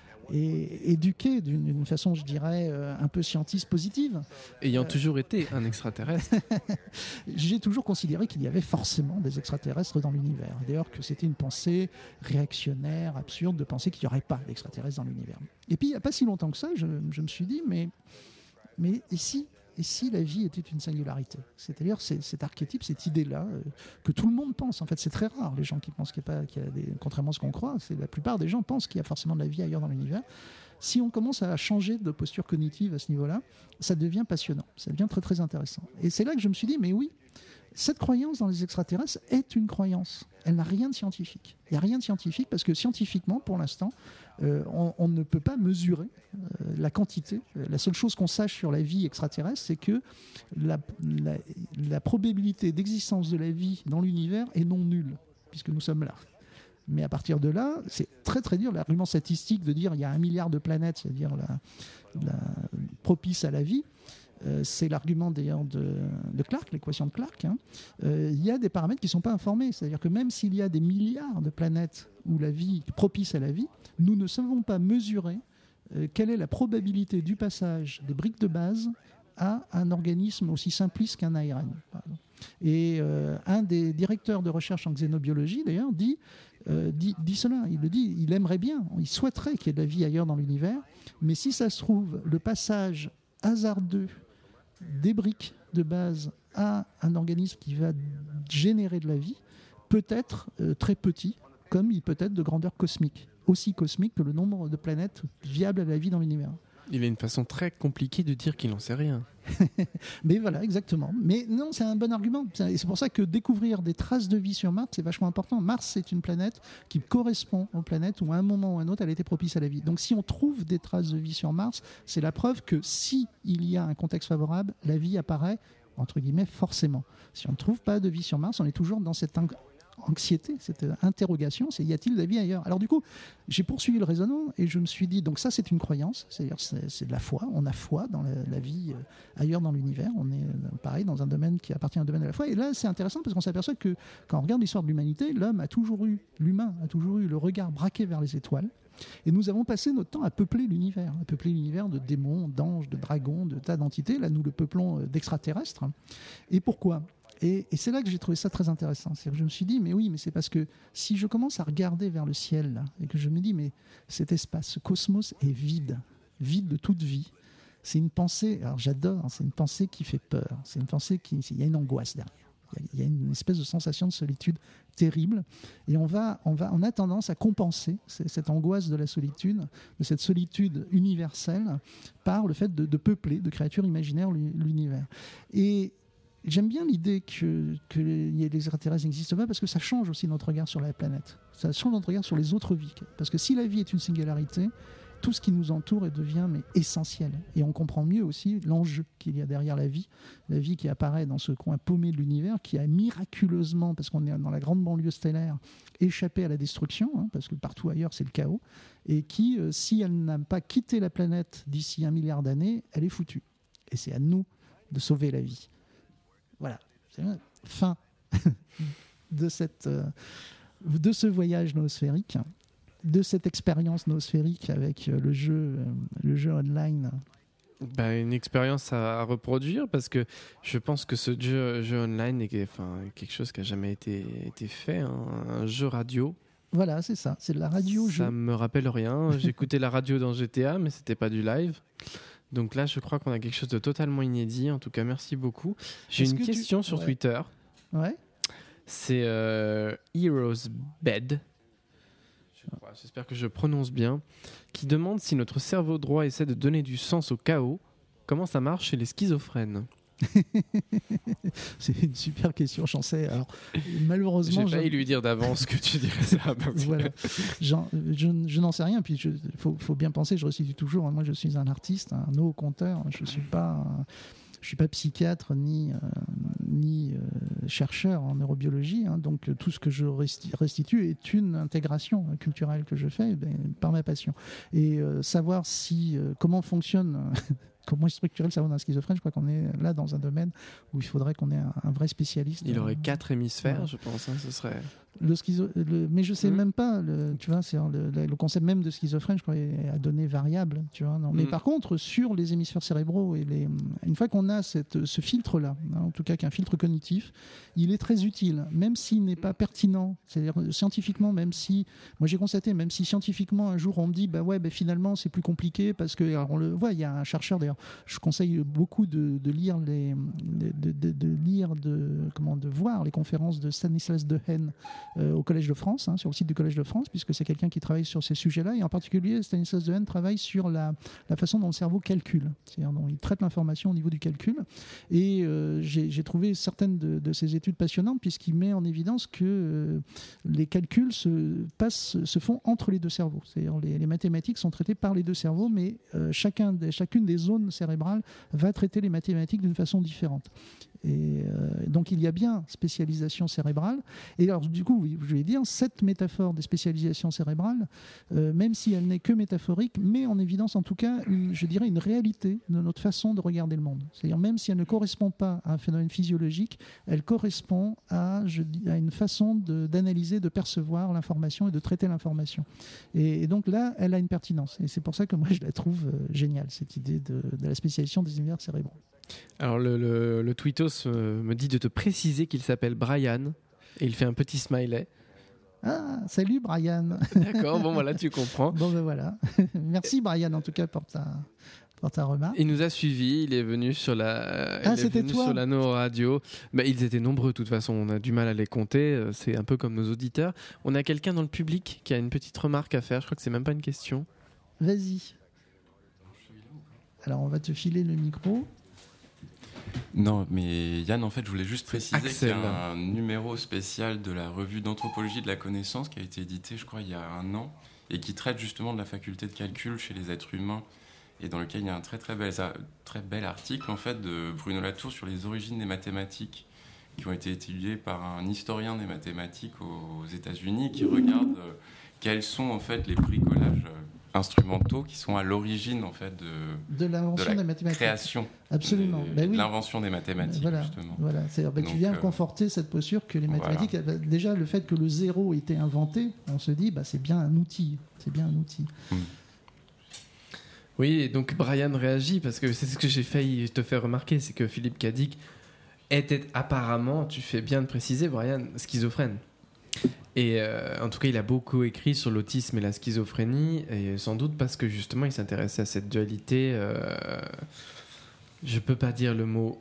et éduqué d'une, d'une façon, je dirais, euh, un peu scientiste positive. Ayant euh, toujours été un extraterrestre. J'ai toujours considéré qu'il y avait forcément des extraterrestres dans l'univers. D'ailleurs, que c'était une pensée réactionnaire, absurde, de penser qu'il n'y aurait pas d'extraterrestres dans l'univers. Et puis, il n'y a pas si longtemps que ça, je, je me suis dit, mais, mais et si Et si la vie était une singularité ? C'est-à-dire c'est, cet archétype, cette idée-là, euh, que tout le monde pense. En fait, c'est très rare, les gens qui pensent qu'il y a pas, qu'il y a des, contrairement à ce qu'on croit, c'est, la plupart des gens pensent qu'il y a forcément de la vie ailleurs dans l'univers. Si on commence à changer de posture cognitive à ce niveau-là, ça devient passionnant, ça devient très très intéressant. Et c'est là que je me suis dit, mais oui, cette croyance dans les extraterrestres est une croyance. Elle n'a rien de scientifique. Il n'y a rien de scientifique parce que scientifiquement, pour l'instant, euh, on, on ne peut pas mesurer euh, la quantité. La seule chose qu'on sache sur la vie extraterrestre, c'est que la, la, la probabilité d'existence de la vie dans l'univers est non nulle, puisque nous sommes là. Mais à partir de là, c'est très très dur. L'argument statistique de dire qu'il y a un milliard de planètes, c'est-à-dire la, la, propice à la vie, Euh, c'est l'argument d'ailleurs de, de Clark, l'équation de Clark. Hein. Euh, il y a des paramètres qui ne sont pas informés. C'est-à-dire que même s'il y a des milliards de planètes où la vie propice à la vie, nous ne savons pas mesurer euh, quelle est la probabilité du passage des briques de base à un organisme aussi simpliste qu'un A R N. Et euh, un des directeurs de recherche en xénobiologie, d'ailleurs, dit, euh, dit, dit cela. Il le dit, il aimerait bien, il souhaiterait qu'il y ait de la vie ailleurs dans l'univers, mais si ça se trouve, le passage hasardeux des briques de base à un organisme qui va générer de la vie peut être euh, très petit, comme il peut être de grandeur cosmique, aussi cosmique que le nombre de planètes viables à la vie dans l'univers. Il a une façon très compliquée de dire qu'il n'en sait rien. Mais voilà, exactement. Mais non, c'est un bon argument. Et c'est pour ça que découvrir des traces de vie sur Mars, c'est vachement important. Mars, c'est une planète qui correspond aux planètes où à un moment ou à un autre, elle était propice à la vie. Donc si on trouve des traces de vie sur Mars, c'est la preuve que si il y a un contexte favorable, la vie apparaît, entre guillemets, forcément. Si on ne trouve pas de vie sur Mars, on est toujours dans cette anxiété, cette interrogation, c'est y a-t-il de la vie ailleurs ? Alors du coup, j'ai poursuivi le raisonnement et je me suis dit, donc ça c'est une croyance, c'est-à-dire c'est, c'est de la foi, on a foi dans la, la vie euh, ailleurs dans l'univers, on est euh, pareil dans un domaine qui appartient à un domaine de la foi, et là c'est intéressant parce qu'on s'aperçoit que quand on regarde l'histoire de l'humanité, l'homme a toujours eu, l'humain a toujours eu le regard braqué vers les étoiles, et nous avons passé notre temps à peupler l'univers, à peupler l'univers de démons, d'anges, de dragons, de tas d'entités, là nous le peuplons euh, d'extraterrestres, et pourquoi ? Et, et c'est là que j'ai trouvé ça très intéressant. C'est-à-dire que je me suis dit, mais oui, mais c'est parce que si je commence à regarder vers le ciel, là, et que je me dis, mais cet espace, ce cosmos est vide, vide de toute vie, c'est une pensée, alors j'adore, hein, c'est une pensée qui fait peur, c'est une pensée qui, il y a une angoisse derrière. Il y a une espèce de sensation de solitude terrible, et on va, on va, on a tendance à compenser cette angoisse de la solitude, de cette solitude universelle, par le fait de, de peupler de créatures imaginaires l'univers. Et j'aime bien l'idée que, que les extraterrestres n'existent pas parce que ça change aussi notre regard sur la planète. Ça change notre regard sur les autres vies. Parce que si la vie est une singularité, tout ce qui nous entoure devient mais essentiel. Et on comprend mieux aussi l'enjeu qu'il y a derrière la vie. La vie qui apparaît dans ce coin paumé de l'univers, qui a miraculeusement, parce qu'on est dans la grande banlieue stellaire, échappé à la destruction, hein, parce que partout ailleurs c'est le chaos, et qui, euh, si elle n'a pas quitté la planète d'ici un milliard d'années, elle est foutue. Et c'est à nous de sauver la vie. Voilà. C'est fin de, cette, euh, de ce voyage noosphérique, de cette expérience noosphérique avec le jeu, le jeu online. Bah, une expérience à, à reproduire parce que je pense que ce jeu, jeu online est enfin, quelque chose qui n'a jamais été, été fait, hein, un jeu radio. Voilà, c'est ça, c'est de la radio-jeu. Ça me rappelle rien. J'écoutais la radio dans G T A, mais c'était pas du live. Donc là, je crois qu'on a quelque chose de totalement inédit. En tout cas, merci beaucoup. J'ai Est-ce une question tu... sur ouais. Twitter. Ouais. C'est euh, Heroes Bed. J'espère que je prononce bien, qui demande si notre cerveau droit essaie de donner du sens au chaos. Comment ça marche chez les schizophrènes? C'est une super question, j'en sais. Alors, malheureusement, j'ai failli lui dire d'avance que tu dirais ça. Voilà. Genre, je, je n'en sais rien. Puis, il faut, faut bien penser, je resitue toujours. Moi, je suis un artiste, un haut conteur. Je ne suis pas. Un... Je ne suis pas psychiatre ni, euh, ni euh, chercheur en neurobiologie, hein, donc tout ce que je restitue est une intégration culturelle que je fais ben, par ma passion. Et euh, savoir si, euh, comment fonctionne, comment est structuré le cerveau d'un schizophrène, je crois qu'on est là dans un domaine où il faudrait qu'on ait un, un vrai spécialiste. Il aurait quatre hémisphères, ouais. je pense, hein, ce serait... Le schizo... le... Mais je ne sais mmh. même pas, le... tu vois, c'est le, le concept même de schizophrène, je crois, est à données variables. Tu vois, non. Mais mmh. par contre, sur les hémisphères cérébraux, et les... une fois qu'on a cette... ce filtre-là, hein, en tout cas qu'un filtre cognitif, il est très utile, même s'il n'est pas pertinent. C'est-à-dire scientifiquement, même si, moi j'ai constaté, même si scientifiquement un jour on me dit, bah ouais, bah finalement c'est plus compliqué parce que, alors on le voit, il y a un chercheur d'ailleurs, je conseille beaucoup de, de lire les, de, de, de lire, de, comment, de voir les conférences de Stanislas Dehaene euh, au Collège de France, hein, sur le site du Collège de France, puisque c'est quelqu'un qui travaille sur ces sujets-là, et en particulier Stanislas Dehaene travaille sur la, la façon dont le cerveau calcule, c'est-à-dire dont il traite l'information au niveau du calcul, et euh, j'ai, j'ai trouvé certaines de, de ces études passionnantes, puisqu'il met en évidence que euh, les calculs se, passent, se font entre les deux cerveaux, c'est-à-dire les, les mathématiques sont traitées par les deux cerveaux, mais euh, chacun des, chacune des zones cérébrales va traiter les mathématiques d'une façon différente. Et euh, donc il y a bien spécialisation cérébrale. Et alors du coup, je vais dire, cette métaphore des spécialisations cérébrales, euh, même si elle n'est que métaphorique, met en évidence en tout cas, une, je dirais, une réalité de notre façon de regarder le monde. C'est-à-dire même si elle ne correspond pas à un phénomène physiologique, elle correspond à, je dis, à une façon de, d'analyser, de percevoir l'information et de traiter l'information. Et, et donc là, elle a une pertinence. Et c'est pour ça que moi je la trouve euh, géniale, cette idée de, de la spécialisation des univers cérébraux. Alors le, le, le tweetos me dit de te préciser qu'il s'appelle Brian et il fait un petit smiley. Ah, salut Brian. D'accord, bon voilà, tu comprends. Bon ben voilà. Merci Brian en tout cas pour ta, pour ta remarque. Il nous a suivis, il est venu sur la, ah, il c'était est venu toi sur la No Radio. Bah, ils étaient nombreux de toute façon, on a du mal à les compter, c'est un peu comme nos auditeurs. On a quelqu'un dans le public qui a une petite remarque à faire, je crois que c'est même pas une question. Vas-y. Alors on va te filer le micro. Non, mais Yann, en fait, je voulais juste préciser Axel. qu'il y a un numéro spécial de la revue d'anthropologie de la connaissance qui a été édité, je crois, il y a un an, et qui traite justement de la faculté de calcul chez les êtres humains, et dans lequel il y a un très très bel, très bel article, en fait, de Bruno Latour sur les origines des mathématiques, qui ont été étudiées par un historien des mathématiques aux États-Unis, qui regarde euh, quels sont, en fait, les bricolages euh, instrumentaux qui sont à l'origine en fait de, de l'invention de la des mathématiques. Création Absolument. De, ben oui. de l'invention des mathématiques voilà. justement. Voilà. C'est-à-dire, ben, tu viens euh, conforter cette posture que les mathématiques, voilà. ben, déjà le fait que le zéro ait été inventé, on se dit bah c'est bien un outil, c'est bien un outil. Hum. Oui, et donc Brian réagit parce que c'est ce que j'ai failli te faire remarquer, c'est que Philippe Cadic était apparemment, tu fais bien de préciser Brian, schizophrène. Et euh, en tout cas, il a beaucoup écrit sur l'autisme et la schizophrénie, et sans doute parce que justement, il s'intéressait à cette dualité. Euh, je peux pas dire le mot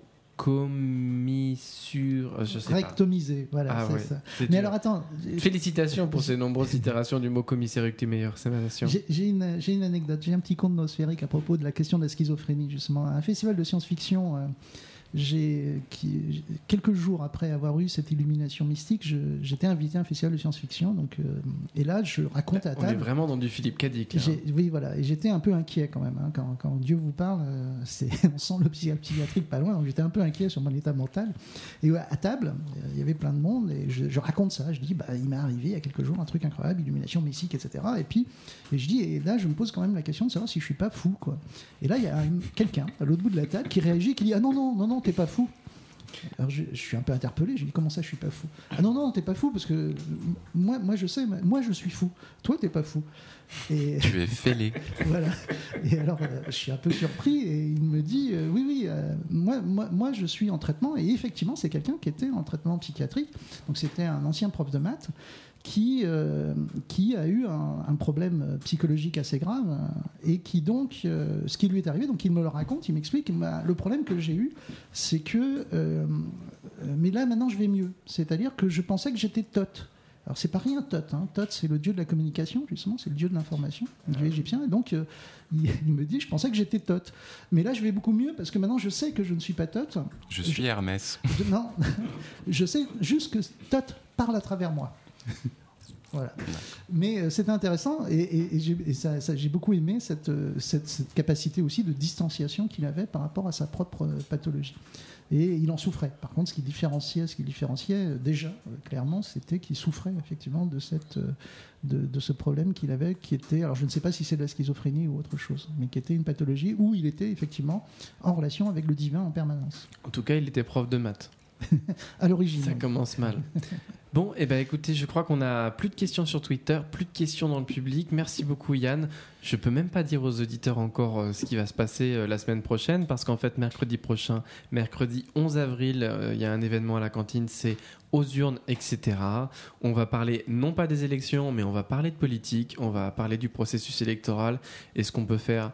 commissure, je sais rectomisé, pas. voilà, ah, c'est ouais, ça. C'est Mais dur. alors attends, félicitations pour ces nombreuses itérations du mot commissaire rectimeilleur, c'est ma nation. J'ai, j'ai, une, j'ai une anecdote, j'ai un petit conte nosphérique à propos de la question de la schizophrénie justement. Un festival de science-fiction. Euh, j'ai, qui, quelques jours après avoir eu cette illumination mystique, je, j'étais invité à un festival de science-fiction. Donc, euh, et là, je raconte à table. On est vraiment dans du Philippe Cadic. Hein. Oui, voilà. Et j'étais un peu inquiet quand même. Hein. Quand, quand Dieu vous parle, euh, c'est, on sent le psychiatrique pas loin. Donc j'étais un peu inquiet sur mon état mental. Et ouais, à table, il y avait plein de monde. Et je, je raconte ça. Je dis, bah, il m'est arrivé il y a quelques jours un truc incroyable, illumination mystique, et cetera. Et puis, et je dis, et là, je me pose quand même la question de savoir si je suis pas fou, quoi. Et là, il y a une, quelqu'un à l'autre bout de la table qui réagit, qui dit, ah non, non, non, non, t'es pas fou. Alors je, je suis un peu interpellé, je dis comment ça je suis pas fou? Ah non non t'es pas fou parce que moi, moi je sais, moi je suis fou, toi t'es pas fou. Et tu es fêlé. Voilà. Et alors euh, je suis un peu surpris et il me dit euh, oui oui euh, moi, moi, moi je suis en traitement et effectivement c'est quelqu'un qui était en traitement psychiatrique, donc c'était un ancien prof de maths qui, euh, qui a eu un, un problème psychologique assez grave euh, et qui donc, euh, ce qui lui est arrivé, donc il me le raconte, il m'explique, bah, le problème que j'ai eu, c'est que, euh, mais là maintenant je vais mieux, c'est-à-dire que je pensais que j'étais Thoth. Alors c'est pas rien Thoth, hein. Thoth c'est le dieu de la communication justement, c'est le dieu de l'information, le dieu égyptien, et donc euh, il, il me dit, je pensais que j'étais Thoth, mais là je vais beaucoup mieux parce que maintenant je sais que je ne suis pas Thoth. Je suis je, Hermès. Je, non, je sais juste que Thoth parle à travers moi. Voilà. Mais euh, c'était intéressant et, et, et, j'ai, et ça, ça, j'ai beaucoup aimé cette, cette, cette capacité aussi de distanciation qu'il avait par rapport à sa propre pathologie. Et il en souffrait. Par contre, ce qui différenciait, ce qui différenciait déjà euh, clairement, c'était qu'il souffrait effectivement de, cette, de, de ce problème qu'il avait, qui était, alors je ne sais pas si c'est de la schizophrénie ou autre chose, mais qui était une pathologie où il était effectivement en relation avec le divin en permanence. En tout cas, il était prof de maths. À l'origine. Ça commence mal. Bon, et eh ben écoutez, je crois qu'on a plus de questions sur Twitter, plus de questions dans le public. Merci beaucoup Yann. Je peux même pas dire aux auditeurs encore euh, ce qui va se passer euh, la semaine prochaine, parce qu'en fait mercredi prochain, mercredi onze avril, il euh, y a un événement à la cantine, c'est aux urnes, et cetera. On va parler non pas des élections, mais on va parler de politique, on va parler du processus électoral et ce qu'on peut faire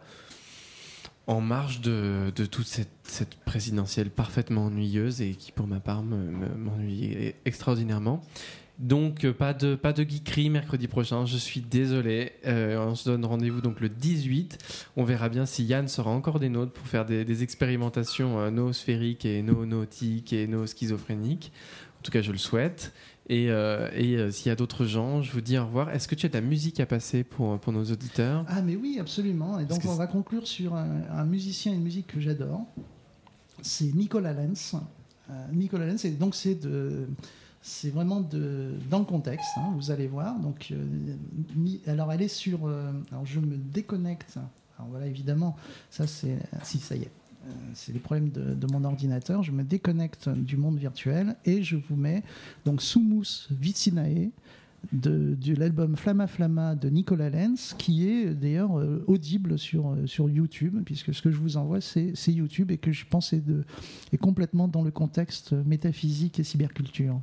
en marge de, de toute cette, cette présidentielle parfaitement ennuyeuse et qui, pour ma part, me, me, m'ennuie extraordinairement. Donc, euh, pas de, pas de geekerie mercredi prochain, je suis désolé. Euh, on se donne rendez-vous donc le dix-huit. On verra bien si Yann sera encore des nôtres pour faire des, des expérimentations euh, noosphériques et noonotiques et nooschizophrèniques. En tout cas, je le souhaite. Et, euh, et euh, s'il y a d'autres gens, je vous dis au revoir. Est-ce que tu as de la musique à passer pour, pour nos auditeurs? Ah mais oui, absolument. Et donc on va conclure sur un, un musicien et une musique que j'adore. C'est Nicolas Lenz. Euh, Nicolas Lenz, et donc c'est, de, c'est vraiment de, dans le contexte, hein, vous allez voir. Donc, euh, mi, alors elle est sur... Euh, alors je me déconnecte. Alors voilà, évidemment, ça c'est... Si, ça y est. C'est les problèmes de, de mon ordinateur. Je me déconnecte du monde virtuel et je vous mets donc Sumus Vicinae de, de l'album Flamma Flamma de Nicolas Lenz, qui est d'ailleurs euh, audible sur, euh, sur YouTube, puisque ce que je vous envoie c'est, c'est YouTube et que je pense est, de, est complètement dans le contexte métaphysique et cyberculture.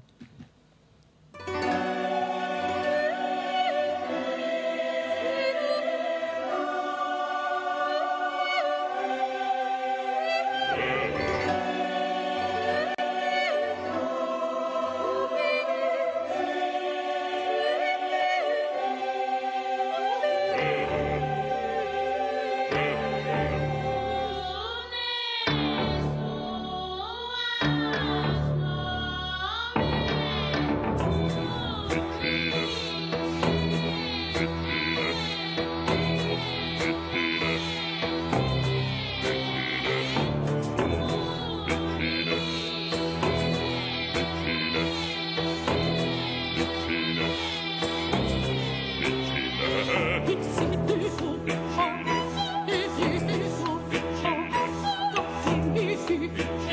Thank you.